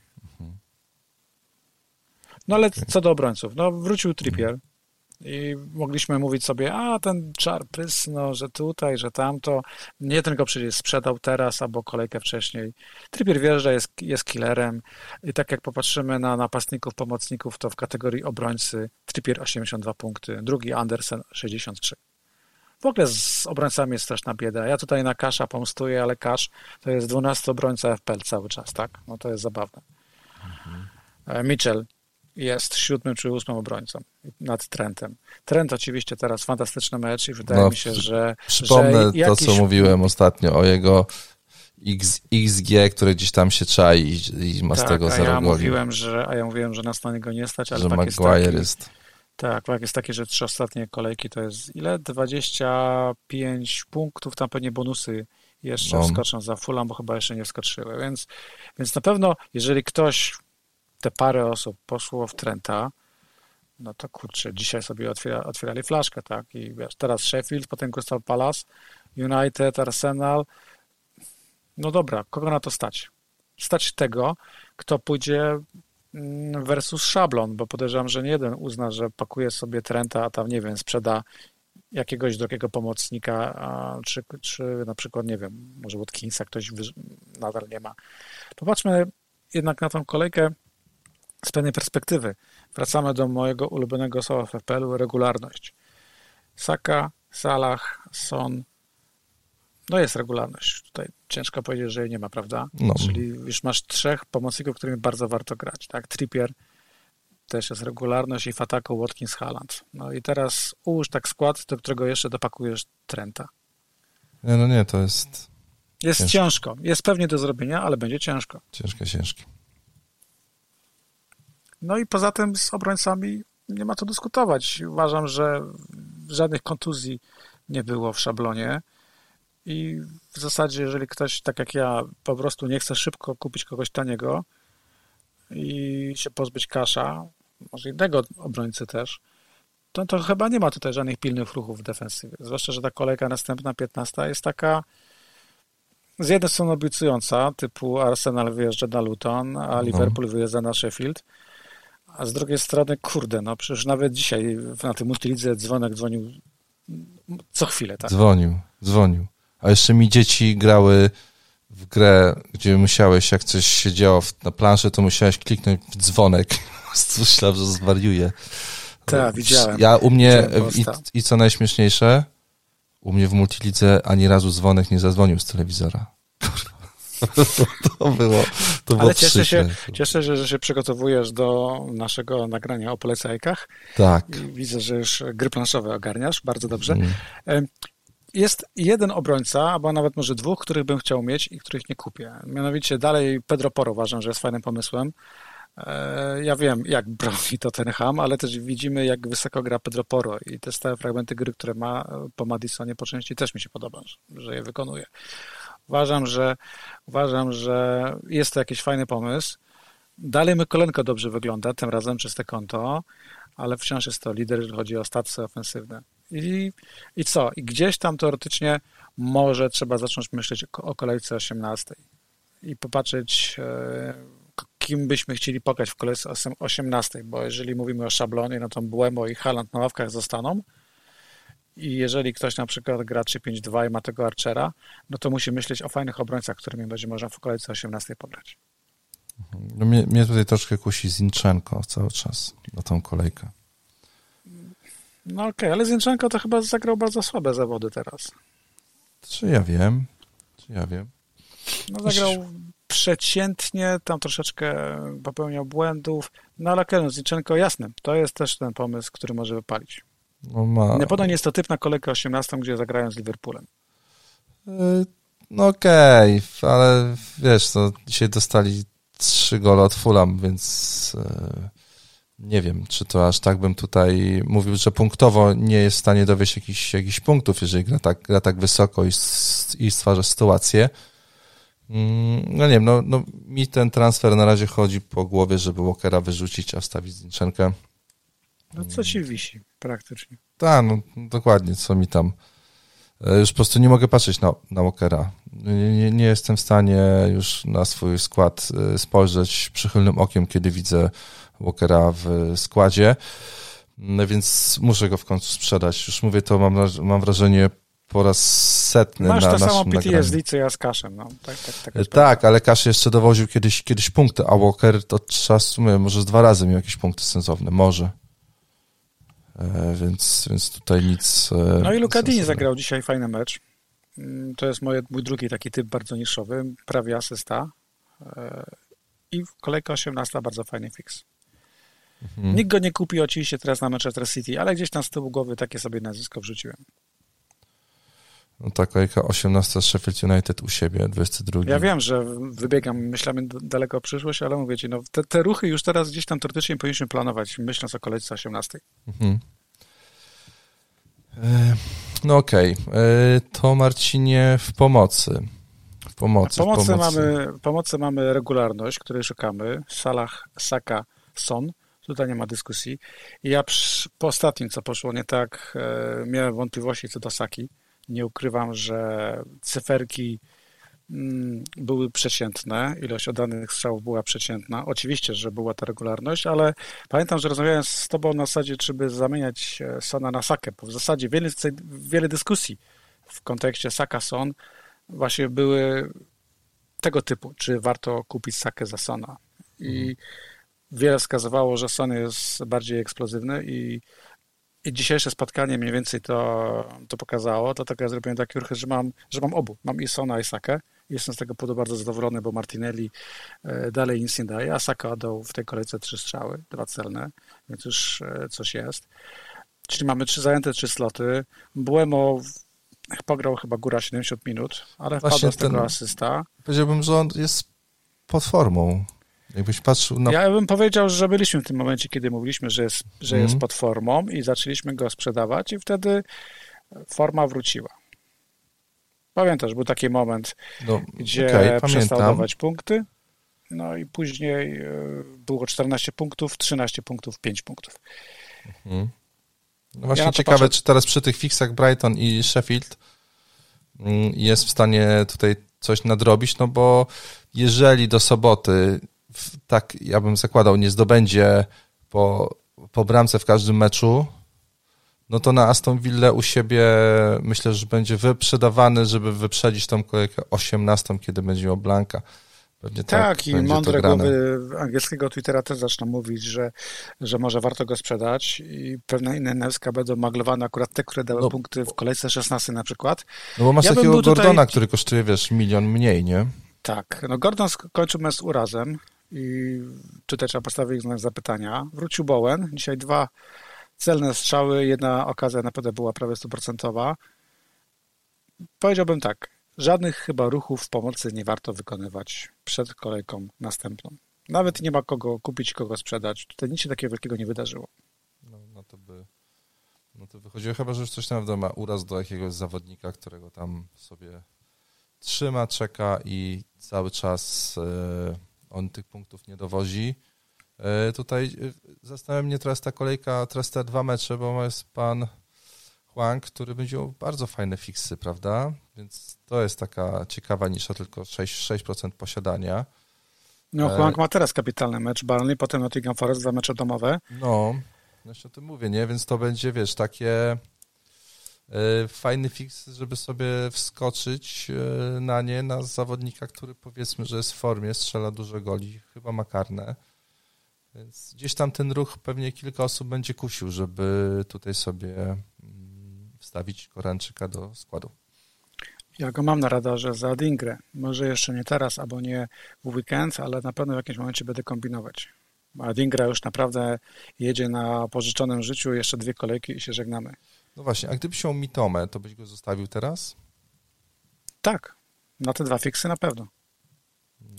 [SPEAKER 2] No ale co do obrońców, no wrócił Trippier i mogliśmy mówić sobie, a ten czar prysno, że tutaj, że tamto, nie tylko przecież sprzedał teraz albo kolejkę wcześniej. Trippier wjeżdża, jest, jest killerem i tak jak popatrzymy na napastników, pomocników, to w kategorii obrońcy Trippier osiemdziesiąt dwa punkty, drugi Andersen sześćdziesiąt trzy. W ogóle z obrońcami jest straszna bieda. Ja tutaj na Casha pomstuję, ale Cash to jest dwunasty obrońca F P L cały czas, tak? No to jest zabawne. Mhm. Mitchell jest siódmym czy ósmym obrońcą nad Trentem. Trent oczywiście teraz fantastyczny mecz i wydaje
[SPEAKER 1] no,
[SPEAKER 2] mi się, że...
[SPEAKER 1] Przypomnę
[SPEAKER 2] że jakiś...
[SPEAKER 1] to, co mówiłem ostatnio o jego X, X G, które gdzieś tam się czai i, i ma
[SPEAKER 2] tak,
[SPEAKER 1] z tego zero
[SPEAKER 2] ja
[SPEAKER 1] goli.
[SPEAKER 2] Mówiłem, że, a ja mówiłem, że nas na niego nie stać, ale
[SPEAKER 1] że
[SPEAKER 2] fakt
[SPEAKER 1] Maguire
[SPEAKER 2] jest taki,
[SPEAKER 1] jest...
[SPEAKER 2] Tak, fakt jest taki, że trzy ostatnie kolejki to jest ile? dwadzieścia pięć punktów, tam pewnie bonusy jeszcze no. wskoczą za Fulham, bo chyba jeszcze nie wskoczyły, więc, więc na pewno, jeżeli ktoś te parę osób poszło w Trenta, no to kurczę, dzisiaj sobie otwiera, otwierali flaszkę, tak? I wiesz, teraz Sheffield, potem Crystal Palace, United, Arsenal. No dobra, kogo na to stać? Stać tego, kto pójdzie versus szablon, bo podejrzewam, że nie jeden uzna, że pakuje sobie Trenta, a tam, nie wiem, sprzeda jakiegoś drugiego pomocnika, a, czy, czy na przykład, nie wiem, może Watkinsa ktoś wy... nadal nie ma. Popatrzmy jednak na tą kolejkę z pewnej perspektywy. Wracamy do mojego ulubionego słowa w F P L-u, regularność. Saka, Salah, Son, no jest regularność. Tutaj ciężko powiedzieć, że jej nie ma, prawda? No. Czyli już masz trzech pomocników, którymi bardzo warto grać, tak? Trippier, też jest regularność i w ataku Watkins, Haaland. No i teraz ułóż tak skład, do którego jeszcze dopakujesz Trenta.
[SPEAKER 1] Nie, no nie, to jest...
[SPEAKER 2] Jest ciężko. ciężko. Jest pewnie do zrobienia, ale będzie ciężko.
[SPEAKER 1] Ciężkie, ciężkie.
[SPEAKER 2] No i poza tym z obrońcami nie ma co dyskutować. Uważam, że żadnych kontuzji nie było w szablonie i w zasadzie, jeżeli ktoś, tak jak ja, po prostu nie chce szybko kupić kogoś taniego i się pozbyć Casha, może innego obrońcy też, to, to chyba nie ma tutaj żadnych pilnych ruchów w defensywie. Zwłaszcza, że ta kolejka następna, piętnasta, jest taka z jednej strony obiecująca, typu Arsenal wyjeżdża na Luton, a Liverpool no. wyjeżdża na Sheffield, a z drugiej strony, kurde, no przecież nawet dzisiaj na tym multilidze dzwonek dzwonił co chwilę, tak?
[SPEAKER 1] Dzwonił, dzwonił. A jeszcze mi dzieci grały w grę, gdzie musiałeś, jak coś się działo na planszy, to musiałeś kliknąć w dzwonek. Myślałem, że zwariuję.
[SPEAKER 2] Tak, widziałem.
[SPEAKER 1] Ja u mnie, i, i co najśmieszniejsze, u mnie w multilidze ani razu dzwonek nie zadzwonił z telewizora. To było, to było
[SPEAKER 2] Ale cieszę się, cieszę się, że się przygotowujesz do naszego nagrania o polecajkach.
[SPEAKER 1] Tak.
[SPEAKER 2] I widzę, że już gry planszowe ogarniasz. Bardzo dobrze. Mm. Jest jeden obrońca, albo nawet może dwóch, których bym chciał mieć i których nie kupię. Mianowicie dalej Pedro Porro uważam, że jest fajnym pomysłem. Ja wiem, jak broni Tottenham, ale też widzimy, jak wysoko gra Pedro Porro i te stałe fragmenty gry, które ma po Madisonie po części też mi się podoba, że je wykonuje. Uważam, że uważam, że jest to jakiś fajny pomysł. Dalej Mykolenko dobrze wygląda, tym razem czyste konto, ale wciąż jest to lider, jeżeli chodzi o stacje ofensywne. I, i co? I gdzieś tam teoretycznie może trzeba zacząć myśleć o kolejce osiemnastej i popatrzeć, kim byśmy chcieli pokazać w kolejce osiemnastej, bo jeżeli mówimy o szablonie, no to Mbeumo i Haaland na ławkach zostaną i jeżeli ktoś na przykład gra trzy pięć dwa i ma tego Archera, no to musi myśleć o fajnych obrońcach, którymi będzie można w kolejce osiemnastej pograć.
[SPEAKER 1] No mnie, mnie tutaj troszkę kusi Zinchenko cały czas na tą kolejkę.
[SPEAKER 2] No okej, okay, ale Zinchenko to chyba zagrał bardzo słabe zawody teraz.
[SPEAKER 1] Czy ja wiem? Czy ja wiem?
[SPEAKER 2] No zagrał przeciętnie, tam troszeczkę popełniał błędów, no ale okej, Zinchenko jasne, to jest też ten pomysł, który może wypalić.
[SPEAKER 1] No ma...
[SPEAKER 2] Na pewno nie jest to typ na kolejkę osiemnastą, gdzie zagrają z Liverpoolem.
[SPEAKER 1] No okej, okay, ale wiesz, to dzisiaj dostali trzy gole od Fulham, więc nie wiem, czy to aż tak bym tutaj mówił, że punktowo nie jest w stanie dowieść jakichś, jakichś punktów, jeżeli gra tak, gra tak wysoko i, i stwarza sytuację. No nie wiem, no, no mi ten transfer na razie chodzi po głowie, żeby Walkera wyrzucić, a wstawić Zinchenkę.
[SPEAKER 2] No co ci wisi praktycznie.
[SPEAKER 1] Tak, no dokładnie, co mi tam. Już po prostu nie mogę patrzeć na, na Walkera. Nie, nie jestem w stanie już na swój skład spojrzeć przychylnym okiem, kiedy widzę Walkera w składzie, no więc muszę go w końcu sprzedać. Już mówię to, mam, mam wrażenie, po raz setny
[SPEAKER 2] Masz
[SPEAKER 1] na
[SPEAKER 2] to samo
[SPEAKER 1] naszym
[SPEAKER 2] P T S D,
[SPEAKER 1] nagraniu.
[SPEAKER 2] co ja z Kaszem. No. Tak, tak, tak,
[SPEAKER 1] tak, ale Kasz jeszcze dowoził kiedyś, kiedyś punkty, a Walker to czasu, może z dwa razy miał jakieś punkty sensowne, może. E, więc, więc tutaj nic... E,
[SPEAKER 2] no i Luka Dini zagrał dzisiaj fajny mecz. To jest moje, mój drugi taki typ bardzo niszowy, prawie asysta. E, I kolejka osiemnasta, bardzo fajny fix. Mhm. Nikt go nie kupi oczywiście teraz na Manchester City, ale gdzieś tam z tyłu głowy takie sobie nazwisko wrzuciłem.
[SPEAKER 1] No ta kolejka osiemnasta Sheffield United u siebie, dwudziesty drugi.
[SPEAKER 2] Ja wiem, że wybiegam, myślamy daleko o przyszłość, ale mówię ci, no te, te ruchy już teraz gdzieś tam teoretycznie powinniśmy planować, myśląc o kolejce osiemnastej. Mhm.
[SPEAKER 1] No okej, okay. To Marcinie w pomocy. W pomocy,
[SPEAKER 2] w pomocy,
[SPEAKER 1] w pomocy.
[SPEAKER 2] Mamy, w pomocy mamy regularność, której szukamy. Salah, Saka, Son. Tutaj nie ma dyskusji. Ja przy, po ostatnim, co poszło nie tak, e, miałem wątpliwości co do Saki. Nie ukrywam, że cyferki mm, były przeciętne, ilość oddanych strzałów była przeciętna. Oczywiście, że była ta regularność, ale pamiętam, że rozmawiałem z tobą na zasadzie, czy by zamieniać Sona na Sakę, bo w zasadzie wiele, wiele dyskusji w kontekście Saka-Son właśnie były tego typu, czy warto kupić Sakę za Sona. I wiele wskazywało, że Son jest bardziej eksplozywny i I dzisiejsze spotkanie mniej więcej to, to pokazało, dlatego ja zrobiłem taki ruch, że mam, że mam obu. Mam i Sona, i Sakę. Jestem z tego powodu bardzo zadowolony, bo Martinelli dalej nic nie daje, a Saka oddał w tej kolejce trzy strzały, dwa celne, więc już coś jest. Czyli mamy trzy zajęte trzy sloty. Błemo pograł chyba góra siedemdziesiąt minut, ale wpadła z tego ten, asysta.
[SPEAKER 1] Powiedziałbym, że on jest pod formą. Jakbyś patrzył na...
[SPEAKER 2] Ja bym powiedział, że byliśmy w tym momencie, kiedy mówiliśmy, że jest, że mm. jest pod formą i zaczęliśmy go sprzedawać i wtedy forma wróciła. Pamiętasz, był taki moment, no, gdzie okay, przestał dawać punkty, no i później było czternaście punktów, trzynaście punktów, pięć punktów.
[SPEAKER 1] Mhm. No właśnie ja ciekawe, patrzę... czy teraz przy tych fixach Brighton i Sheffield jest w stanie tutaj coś nadrobić, no bo jeżeli do soboty tak, ja bym zakładał, nie zdobędzie po, po bramce w każdym meczu, no to na Aston Villa u siebie myślę, że będzie wyprzedawany, żeby wyprzedzić tą kolejkę osiemnastą, kiedy będzie miał Blanka. Pewnie tak,
[SPEAKER 2] tak i mądre głowy angielskiego Twittera też zaczną mówić, że, że może warto go sprzedać i pewne inne nazwiska będą maglowane, akurat te, które dały no, punkty w kolejce szesnastej na przykład.
[SPEAKER 1] No bo masz ja takiego Gordona, tutaj... który kosztuje, wiesz, milion mniej, nie?
[SPEAKER 2] Tak, no Gordon skończył mecz z urazem i tutaj trzeba postawić znak zapytania. Wrócił Bowen, dzisiaj dwa celne strzały, jedna okazja naprawdę była prawie stuprocentowa. Powiedziałbym tak, żadnych chyba ruchów w pomocy nie warto wykonywać przed kolejką następną. Nawet nie ma kogo kupić, kogo sprzedać. Tutaj nic się takiego wielkiego nie wydarzyło.
[SPEAKER 1] No, no to by no to wychodziło chyba, że już coś tam ma uraz do jakiegoś zawodnika, którego tam sobie trzyma, czeka i cały czas e, on tych punktów nie dowozi. E, tutaj zastanawia mnie teraz ta kolejka, teraz te dwa mecze, bo jest pan Hwang, który będzie miał bardzo fajne fiksy, prawda? Więc to jest taka ciekawa nisza, tylko sześć procent posiadania.
[SPEAKER 2] No, Hwang ma teraz kapitalny mecz Burnley, potem Nottingham Forest, dwa mecze domowe.
[SPEAKER 1] No, jeszcze o tym mówię, nie? Więc to będzie, wiesz, takie y, fajny fix, żeby sobie wskoczyć y, na nie, na zawodnika, który powiedzmy, że jest w formie, strzela dużo goli, chyba ma karne. Więc gdzieś tam ten ruch pewnie kilka osób będzie kusił, żeby tutaj sobie wstawić Koreańczyka do składu.
[SPEAKER 2] Ja go mam na radarze za Adingrę. Może jeszcze nie teraz, albo nie w weekend, ale na pewno w jakimś momencie będę kombinować. Adingra już naprawdę jedzie na pożyczonym życiu, jeszcze dwie kolejki i się żegnamy.
[SPEAKER 1] No właśnie, a gdybyś miał Mitomę, to byś go zostawił teraz?
[SPEAKER 2] Tak, na te dwa fiksy na pewno.
[SPEAKER 1] Właśnie, bo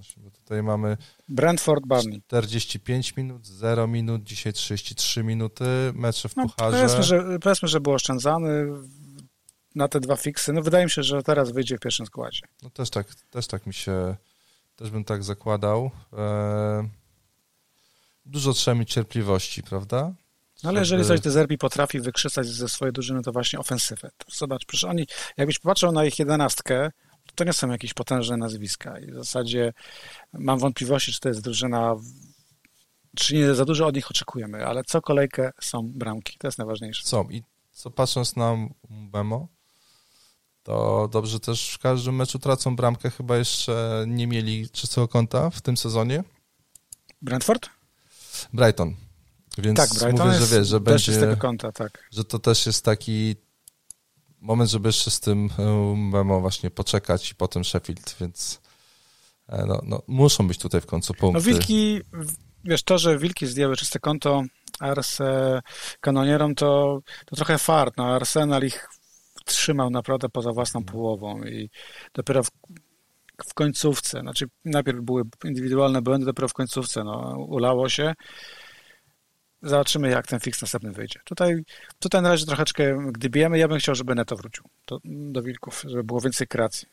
[SPEAKER 1] Tutaj mamy
[SPEAKER 2] Brentford, Burnley.
[SPEAKER 1] czterdzieści pięć minut, zero minut, dzisiaj trzydzieści trzy minuty, mecze w
[SPEAKER 2] no,
[SPEAKER 1] pucharze.
[SPEAKER 2] Powiedzmy że, powiedzmy, że był oszczędzany na te dwa fiksy. No wydaje mi się, że teraz wyjdzie w pierwszym składzie.
[SPEAKER 1] No też tak, też tak mi się, też bym tak zakładał. Eee, dużo trzeba mieć cierpliwości, prawda?
[SPEAKER 2] No ale jeżeli coś De Zerbi potrafi wykrzesać ze swojej drużyny, to właśnie ofensywę. To zobacz, przecież oni, jakbyś popatrzył na ich jedenastkę, to nie są jakieś potężne nazwiska i w zasadzie mam wątpliwości, czy to jest drużyna, czy nie za dużo od nich oczekujemy, ale co kolejkę są bramki, to jest najważniejsze.
[SPEAKER 1] Są i co patrząc na Mbemo, to dobrze też w każdym meczu tracą bramkę, chyba jeszcze nie mieli czystego kąta w tym sezonie.
[SPEAKER 2] Brentford?
[SPEAKER 1] Brighton. Więc
[SPEAKER 2] tak, Brighton
[SPEAKER 1] mówię, że wiesz, że będzie,
[SPEAKER 2] czystego kąta, tak.
[SPEAKER 1] Że to też jest taki moment, żeby jeszcze z tym Mbemo właśnie poczekać i potem Sheffield, więc no, no, muszą być tutaj w końcu punkty.
[SPEAKER 2] No Wilki, wiesz, to, że Wilki zdjęły czyste konto Arse kanonierom, to, to trochę fart. No, Arsenal ich trzymał naprawdę poza własną połową i dopiero w, w końcówce, znaczy najpierw były indywidualne błędy, dopiero w końcówce no, ulało się. Zobaczymy, jak ten fix następny wyjdzie. Tutaj, tutaj na razie troszeczkę gdybijemy. Ja bym chciał, żeby Neto wrócił do, do Wilków, żeby było więcej kreacji.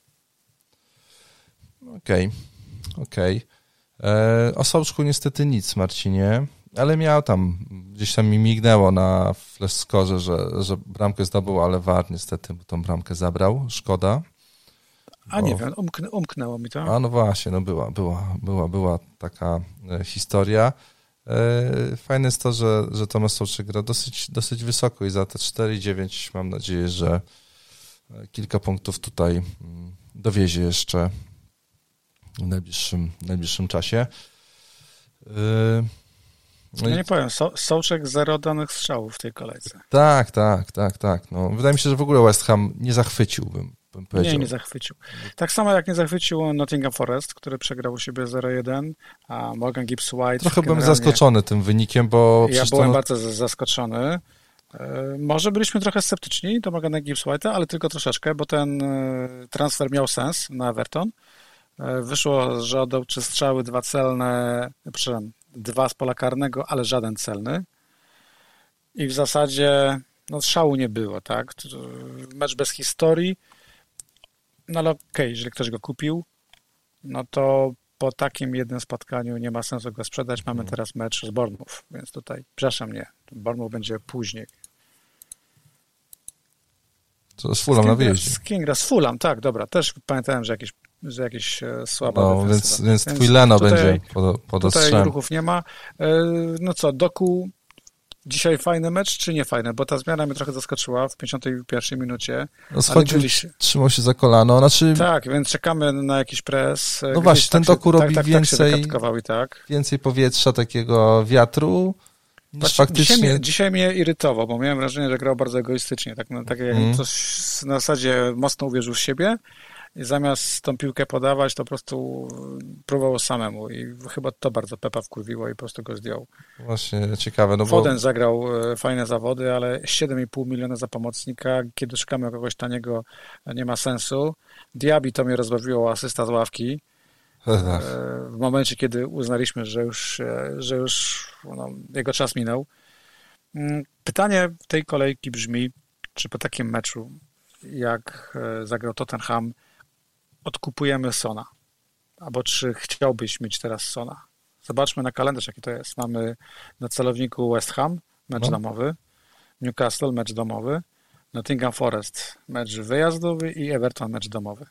[SPEAKER 1] Okej, okay. okej. Okay. O Sołczku niestety nic, Marcinie, ale miał tam, gdzieś tam mi mignęło na flashscorze, że, że bramkę zdobył, ale V A R niestety tą bramkę zabrał. Szkoda.
[SPEAKER 2] A bo... nie wiem, umknę, umknęło mi to.
[SPEAKER 1] A no właśnie, no była, była, była, była taka historia. Fajne jest to, że, że Tomasz Sołczek gra dosyć, dosyć wysoko i za te cztery dziewięć mam nadzieję, że kilka punktów tutaj dowiezie jeszcze w najbliższym, w najbliższym czasie.
[SPEAKER 2] No ja nie powiem, so, Sołczek zero danych strzałów w tej kolejce.
[SPEAKER 1] Tak, tak, tak, tak. No, wydaje mi się, że w ogóle West Ham nie zachwyciłbym.
[SPEAKER 2] Nie, nie zachwycił. Tak samo jak nie zachwycił Nottingham Forest, który przegrał u siebie zero jeden, a Morgan Gibbs-White...
[SPEAKER 1] Trochę byłem zaskoczony tym wynikiem, bo...
[SPEAKER 2] Ja byłem to... bardzo zaskoczony. Może byliśmy trochę sceptyczni do Morgana Gibbs-White'a, ale tylko troszeczkę, bo ten transfer miał sens na Everton. Wyszło, że oddał trzy strzały, dwa celne, przepraszam, dwa z pola karnego, ale żaden celny. I w zasadzie no, szału nie było, tak? Mecz bez historii. No ale okej, okay, jeżeli ktoś go kupił, no to po takim jednym spotkaniu nie ma sensu go sprzedać. Mamy teraz mecz z Bournemouth, więc tutaj, przepraszam, nie, Bournemouth będzie później.
[SPEAKER 1] To z Fulham na wyjeździe.
[SPEAKER 2] Z Kingra, z Fulham, tak, dobra, też pamiętałem, że jakieś, że jakieś słabe
[SPEAKER 1] no, więc, więc twój Leno tutaj, będzie pod, pod
[SPEAKER 2] Tutaj ruchów nie ma. No co, Doku dzisiaj fajny mecz, czy nie fajny? Bo ta zmiana mnie trochę zaskoczyła w pięćdziesiątej pierwszej minucie.
[SPEAKER 1] No schodził, się... trzymał się za kolano. Znaczy...
[SPEAKER 2] Tak, więc czekamy na jakiś pres.
[SPEAKER 1] No właśnie, ten tak Doku
[SPEAKER 2] się,
[SPEAKER 1] robi
[SPEAKER 2] tak,
[SPEAKER 1] więcej,
[SPEAKER 2] tak i tak.
[SPEAKER 1] więcej powietrza, takiego wiatru. Właśnie, faktycznie...
[SPEAKER 2] dzisiaj, mnie, dzisiaj mnie irytował, bo miałem wrażenie, że grał bardzo egoistycznie. Tak, no, tak jak mm. coś na zasadzie mocno uwierzył w siebie. I zamiast tą piłkę podawać, to po prostu próbował samemu i chyba to bardzo Pepa wkurwiło i po prostu go zdjął.
[SPEAKER 1] Właśnie ciekawe. No
[SPEAKER 2] Foden
[SPEAKER 1] bo...
[SPEAKER 2] zagrał fajne zawody, ale siedem i pół miliona za pomocnika, kiedy szukamy kogoś taniego, nie ma sensu. Diaby to mnie rozbawiło, asysta z ławki. W momencie, kiedy uznaliśmy, że już, że już no, jego czas minął. Pytanie tej kolejki brzmi, czy po takim meczu, jak zagrał Tottenham, odkupujemy Sona. Albo czy chciałbyś mieć teraz Sona? Zobaczmy na kalendarz, jaki to jest. Mamy na celowniku West Ham, mecz no. domowy, Newcastle, mecz domowy, Nottingham Forest, mecz wyjazdowy i Everton, mecz domowy.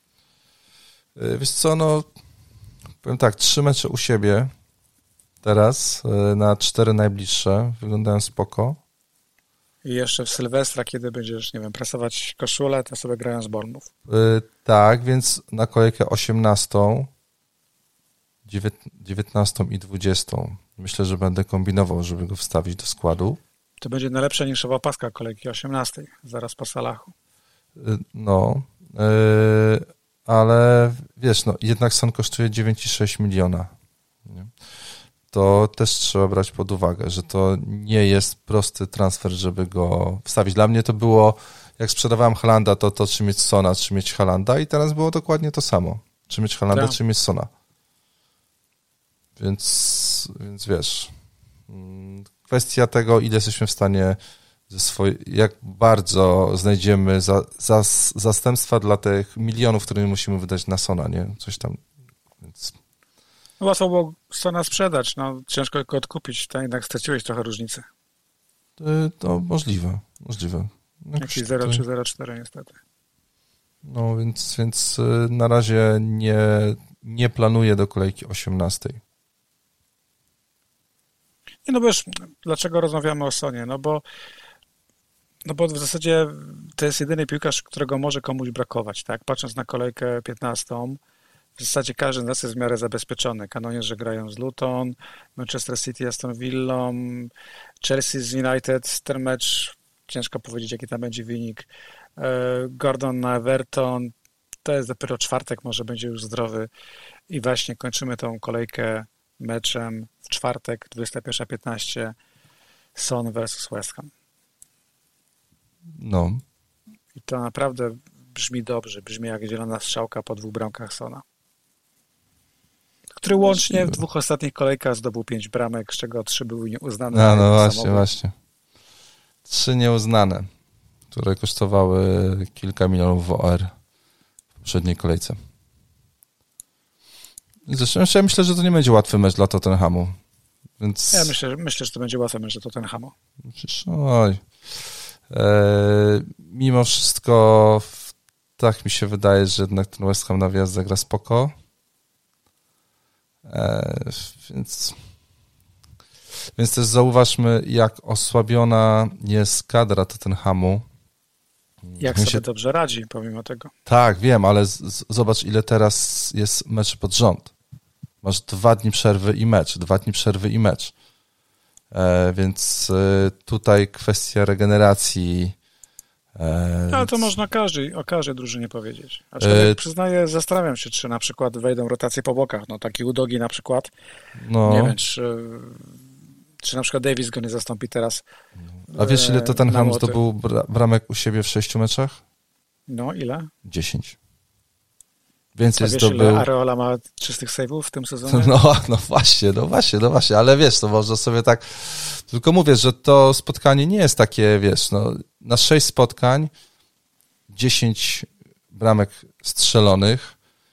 [SPEAKER 1] Wiesz co, no powiem tak, trzy mecze u siebie teraz na cztery najbliższe wyglądają spoko.
[SPEAKER 2] I jeszcze w Sylwestra, kiedy będziesz, nie wiem, presować koszulę, to sobie grają z Bournemouth.
[SPEAKER 1] Yy, tak, więc na kolejkę osiemnastą, dziewiętnastą i dwudziestą myślę, że będę kombinował, żeby go wstawić do składu.
[SPEAKER 2] To będzie najlepsza niż opaska kolejki osiemnastej, zaraz po Salachu.
[SPEAKER 1] Yy, no, yy, ale wiesz, no jednak Son kosztuje dziewięć i sześć miliona. Nie? To też trzeba brać pod uwagę, że to nie jest prosty transfer, żeby go wstawić. Dla mnie to było, jak sprzedawałem Haalanda, to, to czy mieć Sona, czy mieć Haalanda i teraz było dokładnie to samo. Czy mieć Haalanda,
[SPEAKER 2] tak.
[SPEAKER 1] czy mieć Sona. więc, więc wiesz, kwestia tego, ile jesteśmy w stanie ze swojej, jak bardzo znajdziemy za, za, zastępstwa dla tych milionów, które musimy wydać na Sona, nie? Coś tam, więc...
[SPEAKER 2] No łatwo było Sona sprzedać, no ciężko go odkupić, to jednak straciłeś trochę różnicy.
[SPEAKER 1] To możliwe, możliwe.
[SPEAKER 2] Jakiś zero trzy zero cztery niestety.
[SPEAKER 1] No więc, więc na razie nie, nie planuję do kolejki osiemnastej.
[SPEAKER 2] Nie, no wiesz, dlaczego rozmawiamy o Sonie? No bo, no bo w zasadzie to jest jedyny piłkarz, którego może komuś brakować, tak? Patrząc na kolejkę piętnastą, w zasadzie każdy z nas jest w miarę zabezpieczony. Kanonierze grają z Luton, Manchester City, Aston Villą, Chelsea z United. Ten mecz, ciężko powiedzieć, jaki tam będzie wynik. Gordon na Everton, to jest dopiero czwartek, może będzie już zdrowy. I właśnie kończymy tą kolejkę meczem w czwartek, dwudziesta pierwsza piętnaście, Son versus West Ham.
[SPEAKER 1] No.
[SPEAKER 2] I to naprawdę brzmi dobrze, brzmi jak zielona strzałka po dwóch bramkach Sona, który łącznie w dwóch ostatnich kolejkach zdobył pięć bramek, z czego trzy były nieuznane.
[SPEAKER 1] No, no właśnie, samochód. właśnie. Trzy nieuznane, które kosztowały kilka milionów w O R w poprzedniej kolejce. Zresztą ja myślę, że to nie będzie łatwy mecz dla Tottenhamu. Więc...
[SPEAKER 2] Ja myślę, myślę, że to będzie łatwy mecz dla Tottenhamu.
[SPEAKER 1] Oj. E, mimo wszystko tak mi się wydaje, że jednak ten West Ham na wjazd zagra spoko. E, więc, więc też zauważmy, jak osłabiona jest kadra Tottenhamu.
[SPEAKER 2] Jak sobie się... dobrze radzi pomimo tego.
[SPEAKER 1] Tak, wiem, ale z, z, zobacz, ile teraz jest meczy pod rząd. Masz dwa dni przerwy i mecz, dwa dni przerwy i mecz. E, więc e, tutaj kwestia regeneracji. E,
[SPEAKER 2] Ale to więc... można każdej, o każdej drużynie powiedzieć. Aczkolwiek e... przyznaję, zastanawiam się, czy na przykład wejdą rotacje po bokach. No taki Udogi na przykład. No. Nie wiem, czy, czy na przykład Davis go nie zastąpi teraz.
[SPEAKER 1] A wiesz, ile Tottenham zdobył bramek u siebie w sześciu meczach?
[SPEAKER 2] No, ile?
[SPEAKER 1] Dziesięć. Więcej
[SPEAKER 2] A wiesz,
[SPEAKER 1] zdobył...
[SPEAKER 2] ile Areola ma czystych save'ów w tym sezonie?
[SPEAKER 1] No, no właśnie, no właśnie, no właśnie, ale wiesz, to można sobie tak... Tylko mówię, że to spotkanie nie jest takie, wiesz, no, na sześć spotkań, dziesięć bramek strzelonych,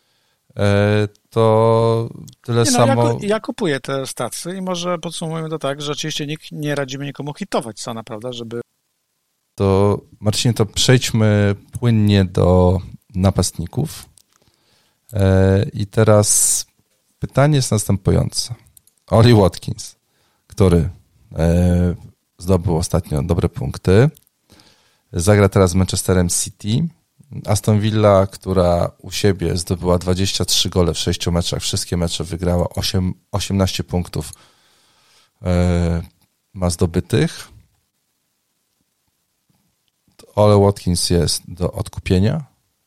[SPEAKER 1] to tyle
[SPEAKER 2] nie, no,
[SPEAKER 1] samo...
[SPEAKER 2] Ja, ja kupuję te stacje i może podsumujemy to tak, że oczywiście nikt nie radzimy nikomu hitować Sona, prawda, żeby...
[SPEAKER 1] To Marcinie, to przejdźmy płynnie do napastników. I teraz pytanie jest następujące. Oli Watkins, który zdobył ostatnio dobre punkty, zagra teraz z Manchesterem City. Aston Villa, która u siebie zdobyła dwadzieścia trzy gole w sześciu meczach, wszystkie mecze wygrała, osiem, osiemnaście punktów ma zdobytych. Oli Watkins jest do odkupienia.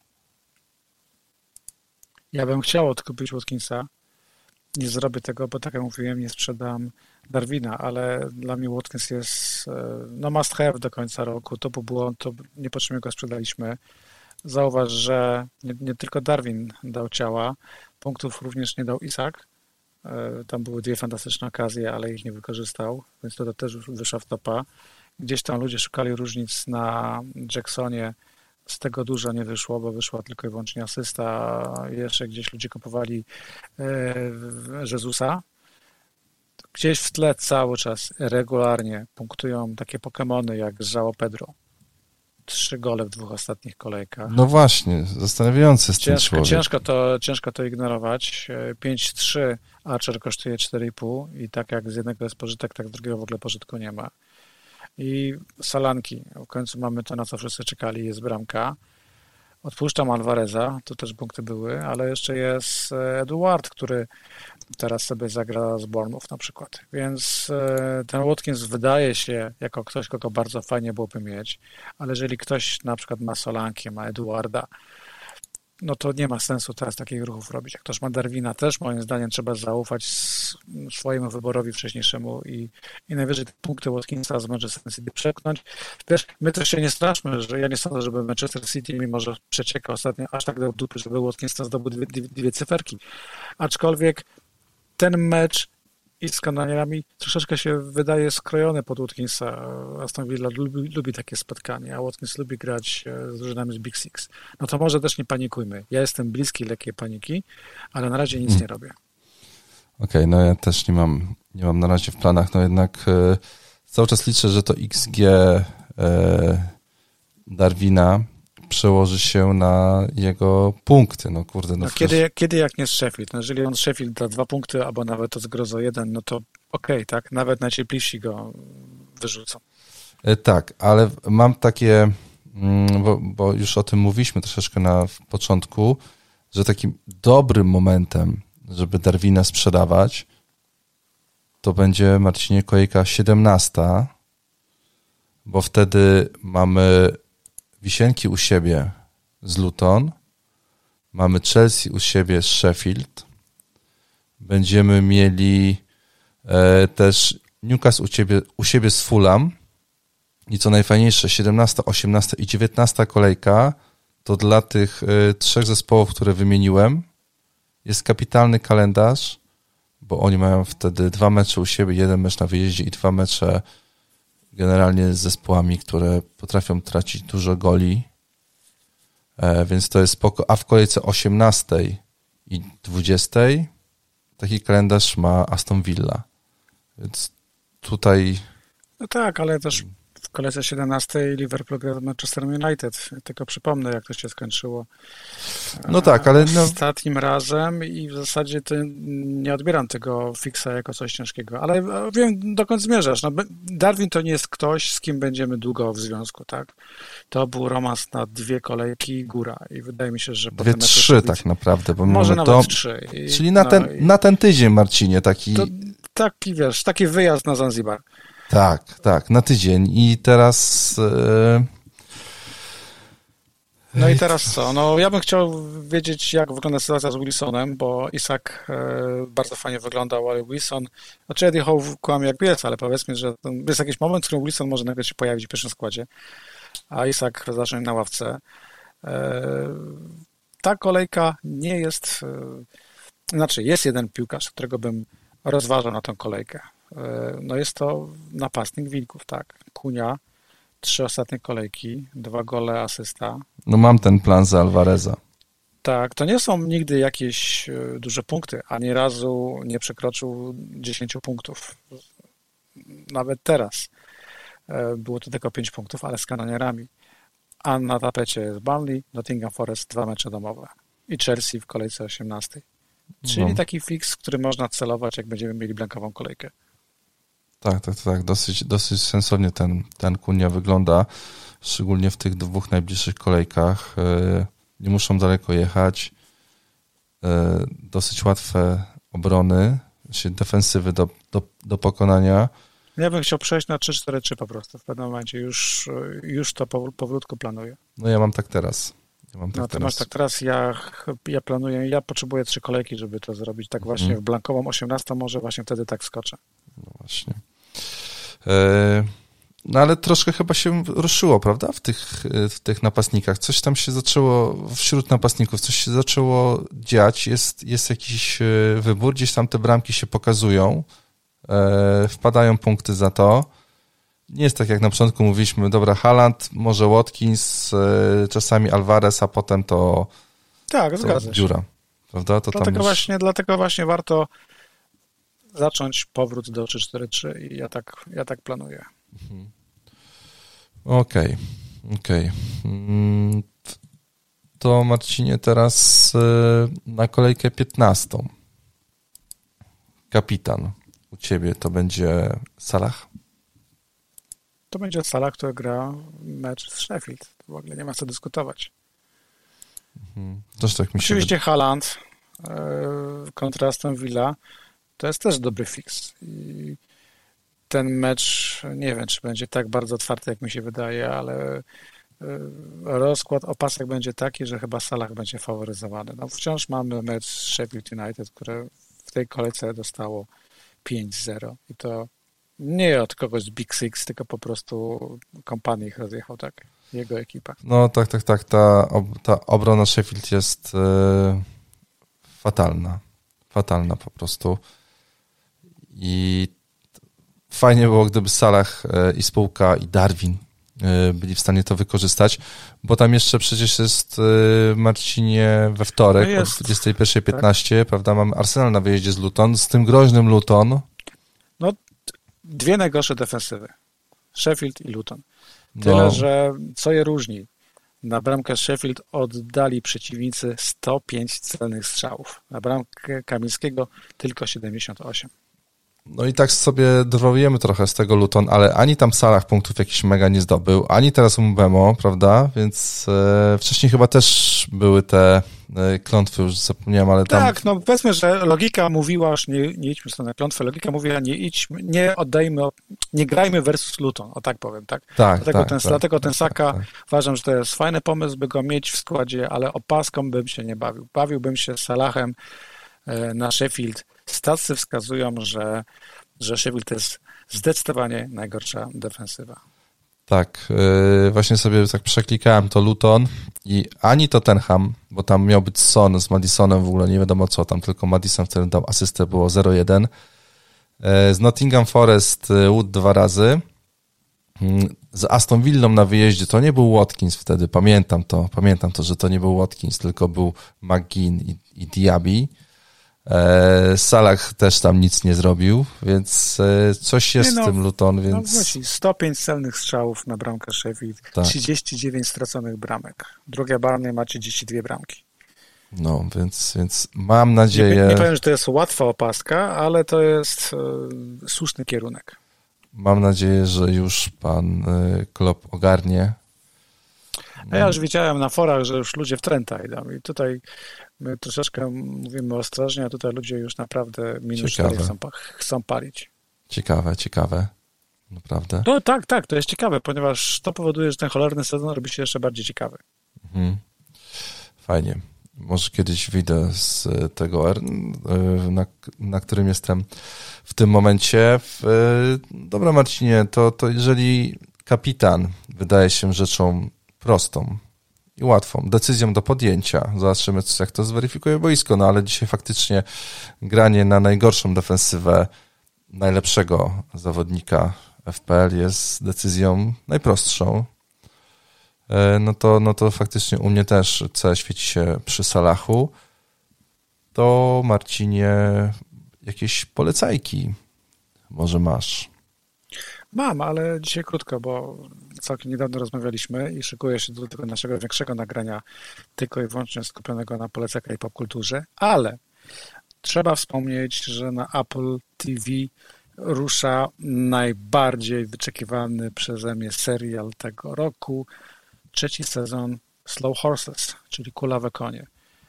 [SPEAKER 2] Ja bym chciał odkupić Watkinsa. Nie zrobię tego, bo tak jak mówiłem, nie sprzedam Darwina, ale dla mnie Watkins jest no must have do końca roku. To był błąd, to niepotrzebnie go sprzedaliśmy. Zauważ, że nie, nie tylko Darwin dał ciała, punktów również nie dał Isak. Tam były dwie fantastyczne okazje, ale ich nie wykorzystał, więc to też wyszła w topa. Gdzieś tam ludzie szukali różnic na Jacksonie. Z tego dużo nie wyszło, bo wyszła tylko i wyłącznie asysta. Jeszcze gdzieś ludzie kupowali Jezusa. Gdzieś w tle cały czas regularnie punktują takie Pokemony jak João Pedro. Trzy gole w dwóch ostatnich kolejkach.
[SPEAKER 1] No właśnie, zastanawiający jest ten człowiek.
[SPEAKER 2] Ciężko to, ciężko to ignorować. pięć trzy, Archer kosztuje cztery i pół i tak jak z jednego jest pożytek, tak z drugiego w ogóle pożytku nie ma. I Solanki. W końcu mamy to, na co wszyscy czekali, jest bramka. Odpuszczam Alvareza, to też punkty były, ale jeszcze jest Eduard, który teraz sobie zagra z Bournemouth na przykład. Więc ten Watkins wydaje się jako ktoś, kogo bardzo fajnie byłoby mieć, ale jeżeli ktoś na przykład ma Solankę, ma Eduarda, no to nie ma sensu teraz takich ruchów robić. Jak ktoś ma Darwina, też moim zdaniem trzeba zaufać swojemu wyborowi wcześniejszemu i, i najwyżej te punkty Watkinsa z Manchester City przepchnąć. Wiesz, my też się nie straszmy, że ja nie sądzę, żeby Manchester City, mimo że przecieka ostatnio aż tak do dupy, żeby Watkins zdobył dwie, dwie, dwie cyferki. Aczkolwiek ten mecz i z Kanonierami troszeczkę się wydaje skrojony pod Watkinsa. Aston Villa lubi, lubi takie spotkania, a Watkins lubi grać z drużynami z Big Six. No to może też nie panikujmy. Ja jestem bliski lekkiej paniki, ale na razie nic hmm. nie robię.
[SPEAKER 1] Okej, okay, no ja też nie mam, nie mam na razie w planach, no jednak e, cały czas liczę, że to X G e, Darwina przełoży się na jego punkty. No kurde, no,
[SPEAKER 2] no kiedy, kiedy jak nie z Sheffield? No jeżeli on z Sheffield da dwa punkty, albo nawet to zgrozo jeden, no to okej, okay, tak? Nawet najcieplejsi go wyrzucą.
[SPEAKER 1] E, tak, ale mam takie, mm, bo, bo już o tym mówiliśmy troszeczkę na w początku, że takim dobrym momentem, żeby Darwina sprzedawać, to będzie, Marcinie, kolejka siedemnasta, bo wtedy mamy Wisienki u siebie z Luton, mamy Chelsea u siebie z Sheffield, będziemy mieli e, też Newcastle u, ciebie, u siebie z Fulham i co najfajniejsze, siedemnasta, osiemnasta i dziewiętnasta kolejka to dla tych e, trzech zespołów, które wymieniłem, jest kapitalny kalendarz, bo oni mają wtedy dwa mecze u siebie, jeden mecz na wyjeździe i dwa mecze generalnie z zespołami, które potrafią tracić dużo goli, e, więc to jest spoko. A w kolejce osiemnastej i dwudziestej taki kalendarz ma Aston Villa. Więc tutaj...
[SPEAKER 2] No tak, ale też w kolejce siedemnastej Liverpool gra z Manchester United. Tylko przypomnę, jak to się skończyło.
[SPEAKER 1] No tak, ale... No...
[SPEAKER 2] Ostatnim razem i w zasadzie to nie odbieram tego fixa jako coś ciężkiego, ale wiem, dokąd zmierzasz. No, Darwin to nie jest ktoś, z kim będziemy długo w związku, tak? To był romans na dwie kolejki góra i wydaje mi się, że...
[SPEAKER 1] Dwie, trzy być... tak naprawdę. Bo
[SPEAKER 2] może nawet
[SPEAKER 1] to...
[SPEAKER 2] trzy. I,
[SPEAKER 1] Czyli na,
[SPEAKER 2] no,
[SPEAKER 1] ten,
[SPEAKER 2] i...
[SPEAKER 1] na ten tydzień, Marcinie, taki...
[SPEAKER 2] To, taki, wiesz, taki wyjazd na Zanzibar.
[SPEAKER 1] Tak, tak, na tydzień i teraz... Yy...
[SPEAKER 2] No i teraz co? No ja bym chciał wiedzieć, jak wygląda sytuacja z Wilsonem, bo Isak e, bardzo fajnie wyglądał, ale Wilson, znaczy Eddie Howe kłamie jak pies, ale powiedzmy, że jest jakiś moment, w którym Wilson może nagle się pojawić w pierwszym składzie, a Isak zacznie na ławce. E, ta kolejka nie jest, e, znaczy jest jeden piłkarz, którego bym rozważał na tą kolejkę. E, no jest to napastnik Wilków, tak. Kunia. Trzy ostatnie kolejki, dwa gole, asysta.
[SPEAKER 1] No mam ten plan za Alvareza.
[SPEAKER 2] Tak, to nie są nigdy jakieś duże punkty. Ani razu nie przekroczył dziesięciu punktów. Nawet teraz było to tylko pięć punktów, ale z Kanonierami. A na tapecie jest Burnley, Nottingham Forest, dwa mecze domowe. I Chelsea w kolejce osiemnastej. Czyli no. taki fix, który można celować, jak będziemy mieli blankową kolejkę.
[SPEAKER 1] Tak, tak, tak. Dosyć, dosyć sensownie ten, ten Kunia wygląda, szczególnie w tych dwóch najbliższych kolejkach. Nie muszą daleko jechać. Dosyć łatwe obrony, defensywy do, do, do pokonania.
[SPEAKER 2] Ja bym chciał przejść na trzy cztery trzy po prostu w pewnym momencie. Już, już to powolutku planuję.
[SPEAKER 1] No ja mam tak teraz. Ja mam tak
[SPEAKER 2] no to
[SPEAKER 1] teraz.
[SPEAKER 2] masz tak teraz, ja, ja planuję, ja potrzebuję trzy kolejki, żeby to zrobić. Tak właśnie mhm. w blankową osiemnastą może właśnie wtedy tak skoczę.
[SPEAKER 1] No właśnie. E, no ale troszkę chyba się ruszyło, prawda? W tych, w tych napastnikach. Coś tam się zaczęło, wśród napastników, coś się zaczęło dziać. Jest, jest jakiś wybór, gdzieś tam te bramki się pokazują. E, wpadają punkty za to. Nie jest tak, jak na początku mówiliśmy, dobra, Haaland, może Watkins, e, czasami Alvarez, a potem to,
[SPEAKER 2] tak,
[SPEAKER 1] to
[SPEAKER 2] zgadza się.
[SPEAKER 1] dziura. Prawda? To
[SPEAKER 2] dlatego,
[SPEAKER 1] tam już...
[SPEAKER 2] właśnie, dlatego właśnie warto zacząć powrót do trzy cztery trzy i ja tak, ja tak planuję.
[SPEAKER 1] Mhm. Okej, okay. okej. Okay. To Marcinie teraz na kolejkę piętnastą. Kapitan. U ciebie to będzie Salah?
[SPEAKER 2] To będzie Salah, który gra mecz z Sheffield. W ogóle nie ma co dyskutować.
[SPEAKER 1] Mhm. Też tak mi się
[SPEAKER 2] Oczywiście wyda... Haaland yy, kontra Aston Villa to jest też dobry fix. I ten mecz, nie wiem, czy będzie tak bardzo otwarty, jak mi się wydaje, ale rozkład opasek będzie taki, że chyba Salah będzie faworyzowany. No wciąż mamy mecz z Sheffield United, które w tej kolejce dostało pięć zero i to nie od kogoś z Big Six, tylko po prostu kompanii ich rozjechał, tak? Jego ekipa.
[SPEAKER 1] No tak, tak, tak. Ta, ta obrona Sheffield jest yy, fatalna. Fatalna po prostu. fajnie było, gdyby Salah i spółka i Darwin byli w stanie to wykorzystać, bo tam jeszcze przecież jest, Marcinie, we wtorek no o dwudziestej pierwszej piętnaście, tak. Prawda, mamy Arsenal na wyjeździe z Luton, z tym groźnym Luton.
[SPEAKER 2] No, dwie najgorsze defensywy. Sheffield i Luton. Tyle, no. że co je różni? Na bramkę Sheffield oddali przeciwnicy sto pięć celnych strzałów. Na bramkę Kamińskiego tylko siedemdziesiąt osiem.
[SPEAKER 1] No i tak sobie drwujemy trochę z tego Luton, ale ani tam Salah punktów jakiś mega nie zdobył, ani teraz Mbemo, prawda? Więc e, wcześniej chyba też były te e, klątwy, już zapomniałem, ale tam...
[SPEAKER 2] Tak, no powiedzmy, że logika mówiła, już nie, nie idźmy w stronę klątwy, logika mówiła, nie idźmy, nie oddajmy, nie grajmy versus Luton, o tak powiem, tak?
[SPEAKER 1] Tak,
[SPEAKER 2] dlatego
[SPEAKER 1] tak,
[SPEAKER 2] ten,
[SPEAKER 1] tak,
[SPEAKER 2] dlatego
[SPEAKER 1] tak,
[SPEAKER 2] ten Saka,
[SPEAKER 1] tak, tak.
[SPEAKER 2] Uważam, że to jest fajny pomysł, by go mieć w składzie, ale opaską bym się nie bawił. Bawiłbym się z Salahem e, na Sheffield. Stacje wskazują, że że Sheffield to jest zdecydowanie najgorsza defensywa.
[SPEAKER 1] Tak, yy, właśnie sobie tak przeklikałem to Luton i ani Tottenham, bo tam miał być Son z Madisonem, w ogóle nie wiadomo co, tam tylko Madison wtedy dał asystę, było zero jeden. Yy, z Nottingham Forest Wood dwa razy. Yy, z Aston Villą na wyjeździe to nie był Watkins wtedy, pamiętam to, pamiętam to, że to nie był Watkins, tylko był McGinn i, i Diaby. Salah też tam nic nie zrobił, więc coś jest no, w tym Luton, więc...
[SPEAKER 2] No właśnie, sto pięć celnych strzałów na bramkę Sheffield, tak. trzydzieści dziewięć straconych bramek. Drugie Barney ma trzydzieści dwie bramki.
[SPEAKER 1] No, więc, więc mam nadzieję...
[SPEAKER 2] Nie, nie powiem, że to jest łatwa opaska, ale to jest e, słuszny kierunek.
[SPEAKER 1] Mam nadzieję, że już pan e, Klopp ogarnie.
[SPEAKER 2] A ja już widziałem na forach, że już ludzie w trenta idą i tutaj my troszeczkę mówimy ostrożnie, a tutaj ludzie już naprawdę minus cztery chcą, chcą palić.
[SPEAKER 1] Ciekawe, ciekawe. Naprawdę.
[SPEAKER 2] No tak, tak, to jest ciekawe, ponieważ to powoduje, że ten cholerny sezon robi się jeszcze bardziej ciekawy. Mhm.
[SPEAKER 1] Fajnie. Może kiedyś wyjdę z tego, na, na którym jestem w tym momencie. Dobra, Marcinie, to, to jeżeli kapitan wydaje się rzeczą prostą i łatwą, decyzją do podjęcia. Zobaczymy, jak to zweryfikuje boisko, no ale dzisiaj faktycznie granie na najgorszą defensywę najlepszego zawodnika F P L jest decyzją najprostszą. No to, no to faktycznie u mnie też C świeci się przy Salachu. To Marcinie, jakieś polecajki może masz?
[SPEAKER 2] Mam, ale dzisiaj krótko, bo całkiem niedawno rozmawialiśmy i szykuję się do tego naszego większego nagrania tylko i wyłącznie skupionego na polecajkach i popkulturze, ale trzeba wspomnieć, że na Apple T V rusza najbardziej wyczekiwany przeze mnie serial tego roku, trzeci sezon Slow Horses, czyli Kulawe konie.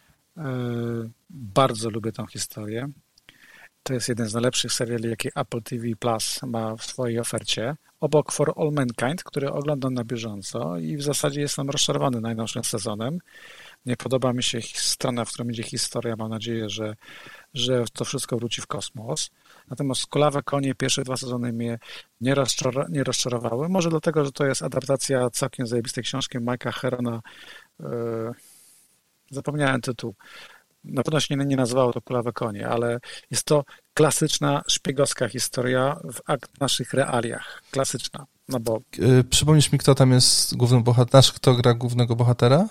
[SPEAKER 2] Yy, bardzo lubię tę historię. To jest jeden z najlepszych seriali, jaki Apple T V Plus ma w swojej ofercie. Obok For All Mankind, który oglądam na bieżąco i w zasadzie jestem rozczarowany najnowszym sezonem. Nie podoba mi się strona, w którą idzie historia. Mam nadzieję, że, że to wszystko wróci w kosmos. Natomiast Kulawe konie, pierwsze dwa sezony mnie nie, rozczar- nie rozczarowały. Może dlatego, że to jest adaptacja całkiem zajebistej książki Mike'a Herona. Yy, zapomniałem tytuł. Na pewno się nie, nie nazywało to Kulawe konie, ale jest to klasyczna szpiegowska historia w naszych realiach. Klasyczna. No bo...
[SPEAKER 1] Yy, przypomnisz mi, kto tam jest głównym bohaterem? Kto gra głównego bohatera?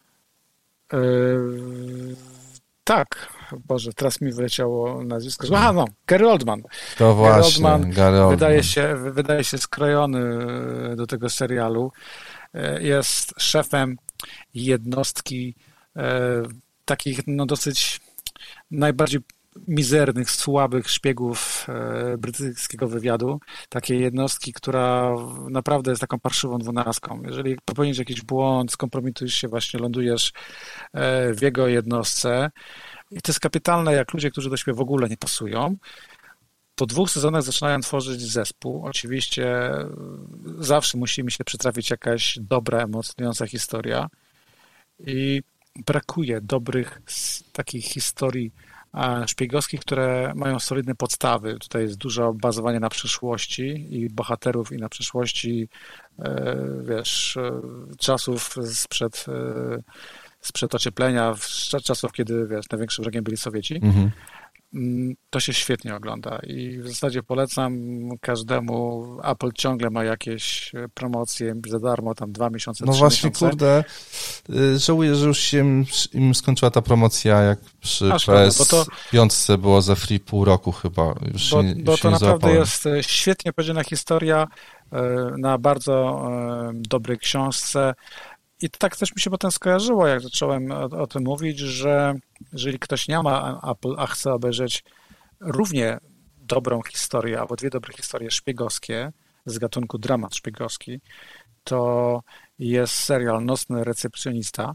[SPEAKER 2] Yy, tak. Boże, teraz mi wyleciało nazwisko. Aha, no, Gary Oldman.
[SPEAKER 1] To właśnie,
[SPEAKER 2] Gary Oldman,
[SPEAKER 1] Gary Oldman.
[SPEAKER 2] Wydaje się, wydaje się skrojony do tego serialu. Jest szefem jednostki e, takich no dosyć najbardziej mizernych, słabych szpiegów e, brytyjskiego wywiadu. Takiej jednostki, która naprawdę jest taką parszywą dwunastką. Jeżeli popełnisz jakiś błąd, skompromitujesz się, właśnie lądujesz e, w jego jednostce. I to jest kapitalne, jak ludzie, którzy do siebie w ogóle nie pasują, po dwóch sezonach zaczynają tworzyć zespół. Oczywiście zawsze musi mi się przytrafić jakaś dobra, emocjonująca historia i brakuje dobrych takich historii szpiegowskich, które mają solidne podstawy. Tutaj jest dużo bazowania na przyszłości i bohaterów i na przyszłości, wiesz, czasów sprzed, sprzed ocieplenia, czasów, kiedy, wiesz, największym wrogiem byli Sowieci. Mhm. to się świetnie ogląda i w zasadzie polecam każdemu. Apple ciągle ma jakieś promocje za darmo, tam dwa miesiące,
[SPEAKER 1] No
[SPEAKER 2] trzy
[SPEAKER 1] właśnie,
[SPEAKER 2] miesiące.
[SPEAKER 1] kurde, żałuję, że już się im, im skończyła ta promocja, jak przy
[SPEAKER 2] Aż
[SPEAKER 1] P S
[SPEAKER 2] to,
[SPEAKER 1] pięć było za free pół roku chyba. Już
[SPEAKER 2] bo
[SPEAKER 1] się,
[SPEAKER 2] bo
[SPEAKER 1] już
[SPEAKER 2] to
[SPEAKER 1] nie
[SPEAKER 2] naprawdę
[SPEAKER 1] załapałem.
[SPEAKER 2] jest świetnie powiedziana historia na bardzo dobrej książce. I tak też mi się potem skojarzyło, jak zacząłem o, o tym mówić, że jeżeli ktoś nie ma Apple, a chce obejrzeć równie dobrą historię, albo dwie dobre historie szpiegowskie z gatunku dramat szpiegowski, to jest serial Nocny recepcjonista,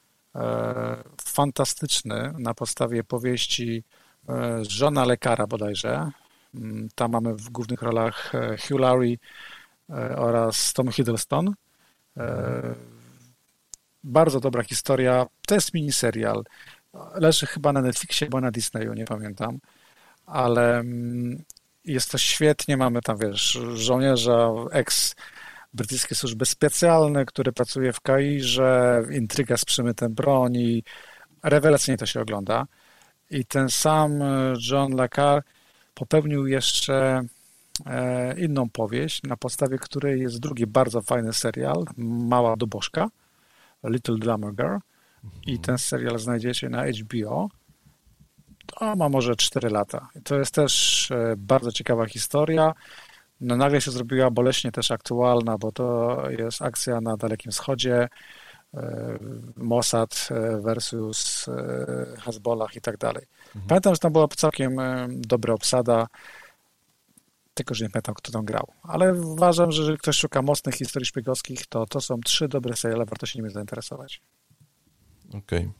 [SPEAKER 2] e, fantastyczny, na podstawie powieści e, Żona lekara bodajże. Tam mamy w głównych rolach Hugh Laurie e, oraz Tom Hiddleston. E, Bardzo dobra historia. To jest miniserial. Leży chyba na Netflixie, bo na Disneyu, nie pamiętam. Ale jest to świetnie. Mamy tam, wiesz, żołnierza, ex-brytyjskie służby specjalne, który pracuje w Kairze, intryga z przemytem broni. Rewelacyjnie to się ogląda. I ten sam John le Carré popełnił jeszcze inną powieść, na podstawie której jest drugi bardzo fajny serial, Mała Dobożka, Little Drummer Girl, i ten serial znajdziecie na H B O. To ma może cztery lata. To jest też bardzo ciekawa historia. No nagle się zrobiła boleśnie też aktualna, bo to jest akcja na Dalekim Wschodzie, Mossad versus Hezbollah i tak dalej. Pamiętam, że tam była całkiem dobra obsada, tylko że nie pamiętam, kto tam grał. Ale uważam, że jeżeli ktoś szuka mocnych historii szpiegowskich, to to są trzy dobre seriale, warto się nimi zainteresować.
[SPEAKER 1] Okej. Okay.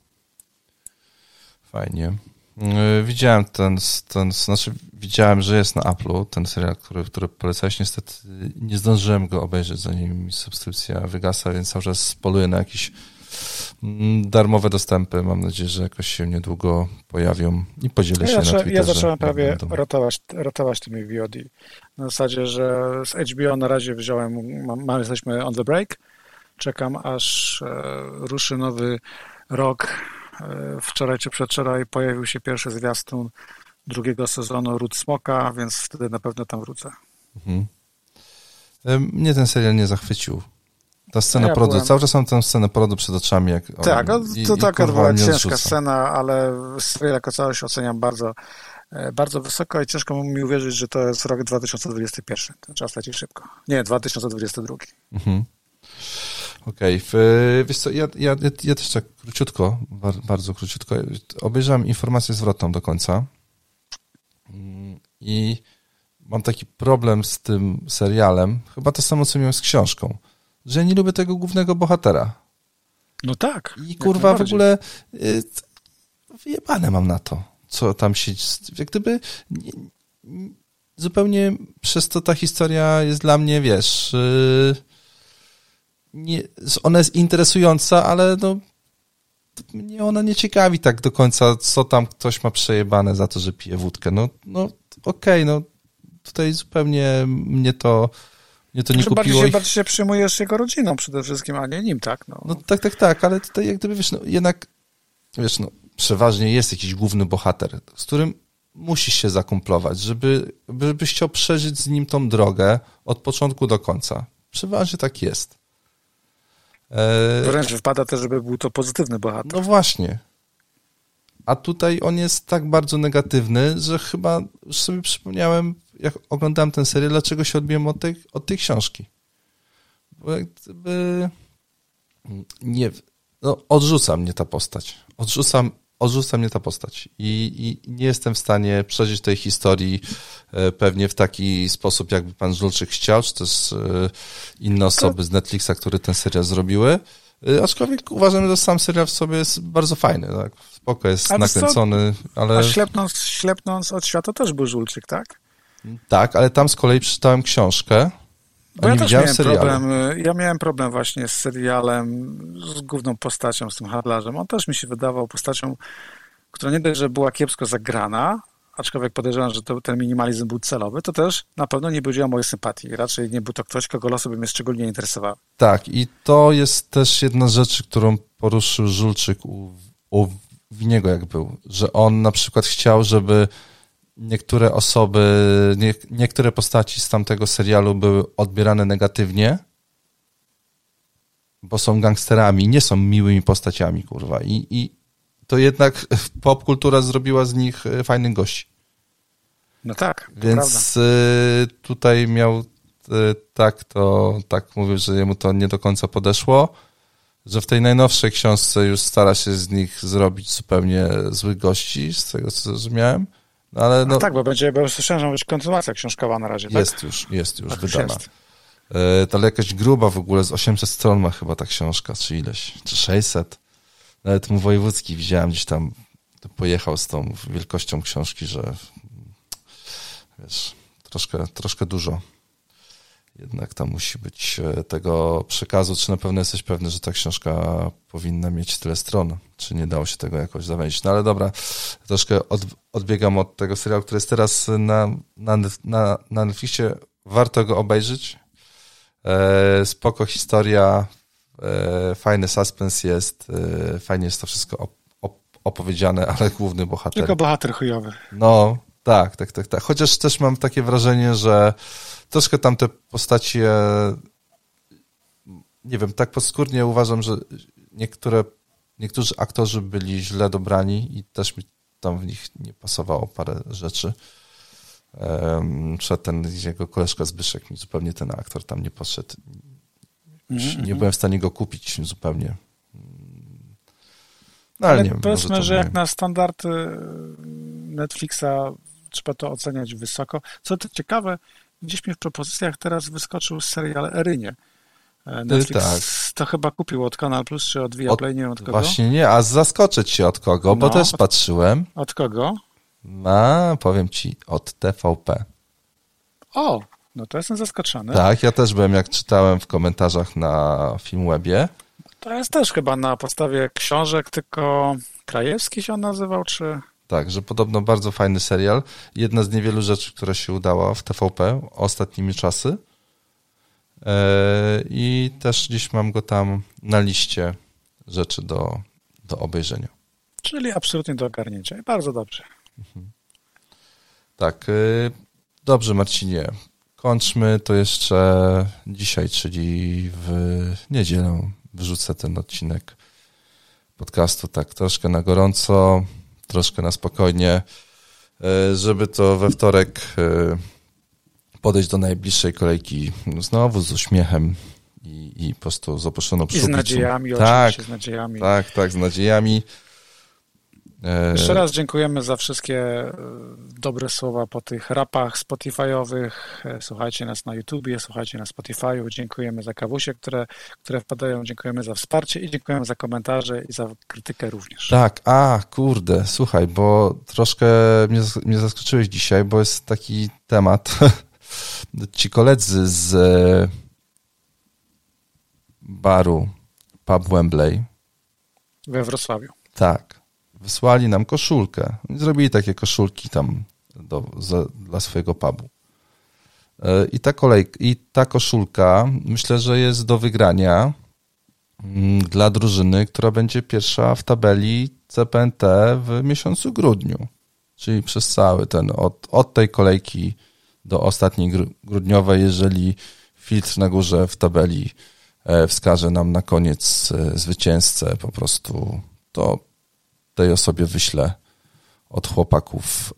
[SPEAKER 1] Fajnie. Widziałem ten, ten, znaczy widziałem, że jest na Apple'u ten serial, który, który polecałeś. Niestety nie zdążyłem go obejrzeć, zanim mi subskrypcja wygasa, więc cały czas poluję na jakieś darmowe dostępy. Mam nadzieję, że jakoś się niedługo pojawią i podzielę się
[SPEAKER 2] ja
[SPEAKER 1] na Twitterze.
[SPEAKER 2] Ja zacząłem prawie rotować, rotować tymi V O D. Na zasadzie, że z H B O na razie wziąłem, mam, jesteśmy on the break. Czekam, aż e, ruszy nowy rok. E, wczoraj czy przedwczoraj pojawił się pierwszy zwiastun drugiego sezonu Ród Smoka, więc wtedy na pewno tam wrócę.
[SPEAKER 1] Mhm. Mnie ten serial nie zachwycił. Ta scena ja porodu, byłem... cały czas mam tę scenę porodu przed oczami. Jak
[SPEAKER 2] tak, on, i, to i taka była ciężka odrzuca. scena, ale serial jako całość oceniam bardzo, bardzo wysoko i ciężko mi uwierzyć, że to jest rok dwa tysiące dwudziesty pierwszy. Ten czas leci szybko. Nie, dwa tysiące dwudziesty drugi. Mhm.
[SPEAKER 1] Okej, okay. Wiesz co, ja, ja, ja też tak króciutko, bardzo króciutko, obejrzałem informację zwrotną do końca i mam taki problem z tym serialem, chyba to samo, co miałem z książką, że nie lubię tego głównego bohatera.
[SPEAKER 2] No tak.
[SPEAKER 1] I kurwa w ogóle y, wyjebane mam na to, co tam się... Jak gdyby nie, nie, zupełnie przez to ta historia jest dla mnie, wiesz... Y, nie, ona jest interesująca, ale no mnie ona nie ciekawi tak do końca, co tam ktoś ma przejebane za to, że pije wódkę. No, no okej, okay, no tutaj zupełnie mnie to mnie to nie kupiło.
[SPEAKER 2] Bardziej się,
[SPEAKER 1] ich...
[SPEAKER 2] bardziej się przyjmujesz jego rodziną przede wszystkim, a nie nim, tak? No,
[SPEAKER 1] no tak, tak, tak, ale tutaj jak gdyby, wiesz, no jednak, wiesz, no przeważnie jest jakiś główny bohater, z którym musisz się zakumplować, żeby, żebyś chciał przeżyć z nim tą drogę od początku do końca. Przeważnie tak jest.
[SPEAKER 2] Wręcz wypada też, żeby był to pozytywny bohater.
[SPEAKER 1] No właśnie. A tutaj on jest tak bardzo negatywny, że chyba już sobie przypomniałem, jak oglądałem ten serial, dlaczego się odbiłem od tej, od tej książki. Bo jak gdyby... Nie, no odrzuca mnie ta postać. Odrzucam, odrzuca mnie ta postać. I, I nie jestem w stanie przeżyć tej historii pewnie w taki sposób, jakby pan Żulczyk chciał, czy też inne osoby z Netflixa, które ten serial zrobiły. Aczkolwiek uważam, że sam serial w sobie jest bardzo fajny. Tak? Spoko jest ale nakręcony, co? ale...
[SPEAKER 2] A ślepnąc, ślepnąc od świata też był Żulczyk, tak?
[SPEAKER 1] Tak, ale tam z kolei przeczytałem książkę.
[SPEAKER 2] Bo ja też miałem problem, ja miałem problem właśnie z serialem, z główną postacią, z tym handlarzem. On też mi się wydawał postacią, która nie dość, że była kiepsko zagrana, aczkolwiek podejrzewam, że to, ten minimalizm był celowy, to też na pewno nie budziła mojej sympatii. Raczej nie był to ktoś, kogo losy by mnie szczególnie interesowały.
[SPEAKER 1] Tak, i to jest też jedna z rzeczy, którą poruszył Żulczyk u, u, Winiego jak był, że on na przykład chciał, żeby niektóre osoby, nie, niektóre postaci z tamtego serialu były odbierane negatywnie, bo są gangsterami, nie są miłymi postaciami, kurwa. I, i to jednak popkultura zrobiła z nich fajnych gości.
[SPEAKER 2] No tak, to
[SPEAKER 1] Więc
[SPEAKER 2] prawda.
[SPEAKER 1] Tutaj miał tak, to tak mówię, że jemu to nie do końca podeszło, że w tej najnowszej książce już stara się z nich zrobić zupełnie złych gości, z tego co zrozumiałem. No, ale no,
[SPEAKER 2] no tak, bo będzie, bo słyszałem, że ma być kontynuacja książkowa na razie,
[SPEAKER 1] jest
[SPEAKER 2] tak?
[SPEAKER 1] już, jest już
[SPEAKER 2] tak
[SPEAKER 1] wydana.
[SPEAKER 2] Jest.
[SPEAKER 1] To jakaś gruba w ogóle, z osiemset stron ma chyba ta książka, czy ileś, czy sześćset. Nawet mu wojewódzki widziałem gdzieś tam, pojechał z tą wielkością książki, że wiesz, troszkę, troszkę dużo. Jednak tam musi być tego przekazu. Czy na pewno jesteś pewny, że ta książka powinna mieć tyle stron? Czy nie dało się tego jakoś zawęzić? No ale dobra, troszkę od, odbiegam od tego serialu, który jest teraz na, na, na, na Netflixie. Warto go obejrzeć. E, spoko historia, e, fajny suspens jest, e, fajnie jest to wszystko op, op, opowiedziane, ale główny bohater.
[SPEAKER 2] Tylko bohater chujowy.
[SPEAKER 1] No, tak, tak, tak, tak. Chociaż też mam takie wrażenie, że troszkę tam te postaci, nie wiem, tak podskórnie uważam, że niektóre, niektórzy aktorzy byli źle dobrani i też mi tam w nich nie pasowało parę rzeczy. Um, przed ten jego koleżka Zbyszek mi zupełnie ten aktor tam nie poszedł. Mm-hmm. Nie byłem w stanie go kupić zupełnie. No, ale, ale nie wiem,
[SPEAKER 2] powiedzmy, że jak na standardy Netflixa trzeba to oceniać wysoko. Co to ciekawe, gdzieś mi w propozycjach teraz wyskoczył serial Erynie. Netflix tak. To chyba kupił od Kanal Plus czy od Viaplay, nie wiem od kogo.
[SPEAKER 1] Właśnie nie, a zaskoczę cię od kogo, bo no, też od, patrzyłem.
[SPEAKER 2] Od kogo?
[SPEAKER 1] A, powiem ci, od T V P.
[SPEAKER 2] O, no to jestem zaskoczony.
[SPEAKER 1] Tak, ja też byłem, jak czytałem w komentarzach na Filmwebie.
[SPEAKER 2] To jest też chyba na podstawie książek, tylko Krajewski się on nazywał, czy...
[SPEAKER 1] Tak, że podobno bardzo fajny serial. Jedna z niewielu rzeczy, która się udała w T V P ostatnimi czasy. I też dziś mam go tam na liście rzeczy do, do obejrzenia.
[SPEAKER 2] Czyli absolutnie do ogarnięcia. I bardzo dobrze.
[SPEAKER 1] Mhm. Tak. Dobrze, Marcinie. Kończmy to jeszcze dzisiaj, czyli w niedzielę wrzucę ten odcinek podcastu tak troszkę na gorąco, troszkę na spokojnie, żeby to we wtorek podejść do najbliższej kolejki znowu z uśmiechem i, i po prostu z opuszczoną przyłbicą.
[SPEAKER 2] I z nadziejami,
[SPEAKER 1] tak,
[SPEAKER 2] oczywiście z nadziejami.
[SPEAKER 1] Tak, tak, z nadziejami.
[SPEAKER 2] Jeszcze raz dziękujemy za wszystkie dobre słowa po tych rapach Spotify'owych. Słuchajcie nas na YouTubie, słuchajcie na Spotify'u. Dziękujemy za kawusie, które, które wpadają. Dziękujemy za wsparcie i dziękujemy za komentarze i za krytykę również.
[SPEAKER 1] Tak, a kurde, słuchaj, bo troszkę mnie, mnie zaskoczyłeś dzisiaj, bo jest taki temat. Ci koledzy z baru Pub Wembley
[SPEAKER 2] we Wrocławiu.
[SPEAKER 1] Tak. Wysłali nam koszulkę. Zrobili takie koszulki tam do, za, dla swojego pubu. I ta, kolej, I ta koszulka myślę, że jest do wygrania dla drużyny, która będzie pierwsza w tabeli C P N T w miesiącu grudniu. Czyli przez cały ten, od, od tej kolejki do ostatniej grudniowej, jeżeli filtr na górze w tabeli wskaże nam na koniec zwycięzcę po prostu, to tej osobie wyślę od chłopaków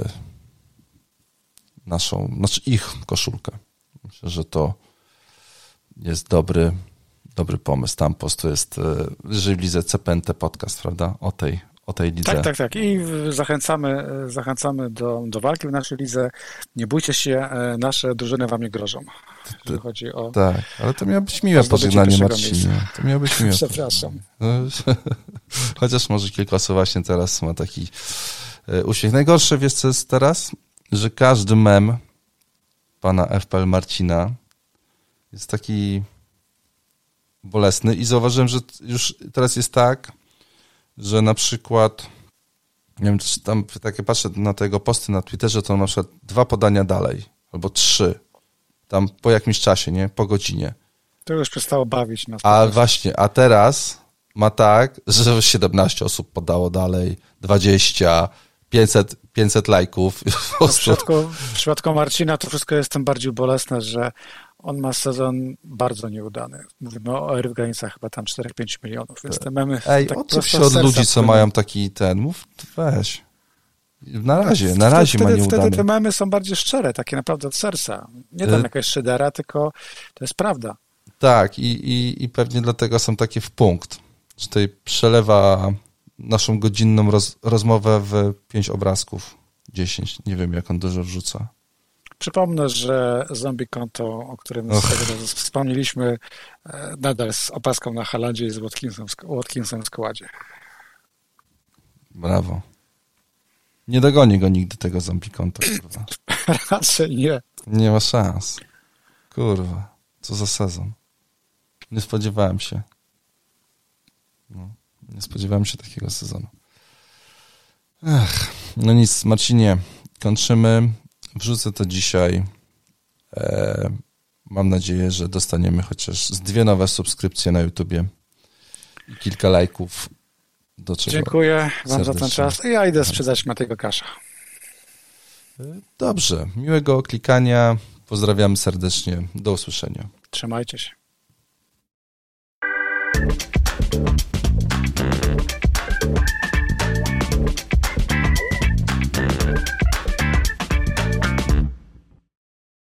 [SPEAKER 1] naszą, znaczy ich koszulkę. Myślę, że to jest dobry, dobry pomysł. Tam po prostu jest, jeżeli w lidze C P N T podcast, prawda? O tej, o tej lidze.
[SPEAKER 2] Tak, tak, tak. I zachęcamy, zachęcamy do, do walki w naszej lidze. Nie bójcie się, nasze drużyny wam nie grożą. Jeżeli chodzi o...
[SPEAKER 1] Tak, ale to miało być miłe pożegnanie, Marcinie. To miało być miłe.
[SPEAKER 2] Przepraszam.
[SPEAKER 1] Chociaż może kilka osób właśnie teraz ma taki uśmiech. Najgorsze, wiesz co jest teraz? Że każdy mem pana F P L Marcina jest taki bolesny i zauważyłem, że już teraz jest tak, że na przykład nie wiem, czy tam takie patrzę na te jego posty na Twitterze, to na przykład dwa podania dalej, albo trzy. Tam po jakimś czasie, nie? Po godzinie.
[SPEAKER 2] To już przestało bawić nas.
[SPEAKER 1] A właśnie, a teraz ma tak, że siedemnaście osób podało dalej, dwadzieścia, pięćset, pięćset lajków.
[SPEAKER 2] No w, przypadku, w przypadku Marcina to wszystko jest tym bardziej bolesne, że on ma sezon bardzo nieudany. Mówimy o R w granicach chyba tam cztery pięć milionów, więc te memy...
[SPEAKER 1] Ej,
[SPEAKER 2] tak
[SPEAKER 1] odczep się od ludzi, co mają taki ten, mów, weź. Na razie, na razie
[SPEAKER 2] wtedy,
[SPEAKER 1] ma nieudany.
[SPEAKER 2] Wtedy te memy są bardziej szczere, takie naprawdę od serca. Nie tam
[SPEAKER 1] y-
[SPEAKER 2] jakaś szydera, tylko to jest prawda.
[SPEAKER 1] Tak, i, i, i pewnie dlatego są takie w punkt, że tutaj przelewa naszą godzinną roz, rozmowę w pięć obrazków, dziesięć, nie wiem jak on dużo wrzuca.
[SPEAKER 2] Przypomnę, że zombie konto, o którym wspomnieliśmy, nadal z opaską na Haalandzie i z Watkinsem, Watkinsem w składzie.
[SPEAKER 1] Brawo. Nie dogoni go nigdy tego zombie konta, kurwa.
[SPEAKER 2] Raczej nie.
[SPEAKER 1] Nie ma szans. Kurwa, co za sezon. Nie spodziewałem się. No, nie spodziewałem się takiego sezonu. Ech, no nic, Marcinie, kończymy. Wrzucę to dzisiaj. E, mam nadzieję, że dostaniemy chociaż z dwie nowe subskrypcje na YouTubie i kilka lajków. Do czego
[SPEAKER 2] Dziękuję wam
[SPEAKER 1] serdecznie.
[SPEAKER 2] za ten czas. Ja idę sprzedać Matego Kasza.
[SPEAKER 1] Dobrze, miłego klikania. Pozdrawiamy serdecznie. Do usłyszenia.
[SPEAKER 2] Trzymajcie się.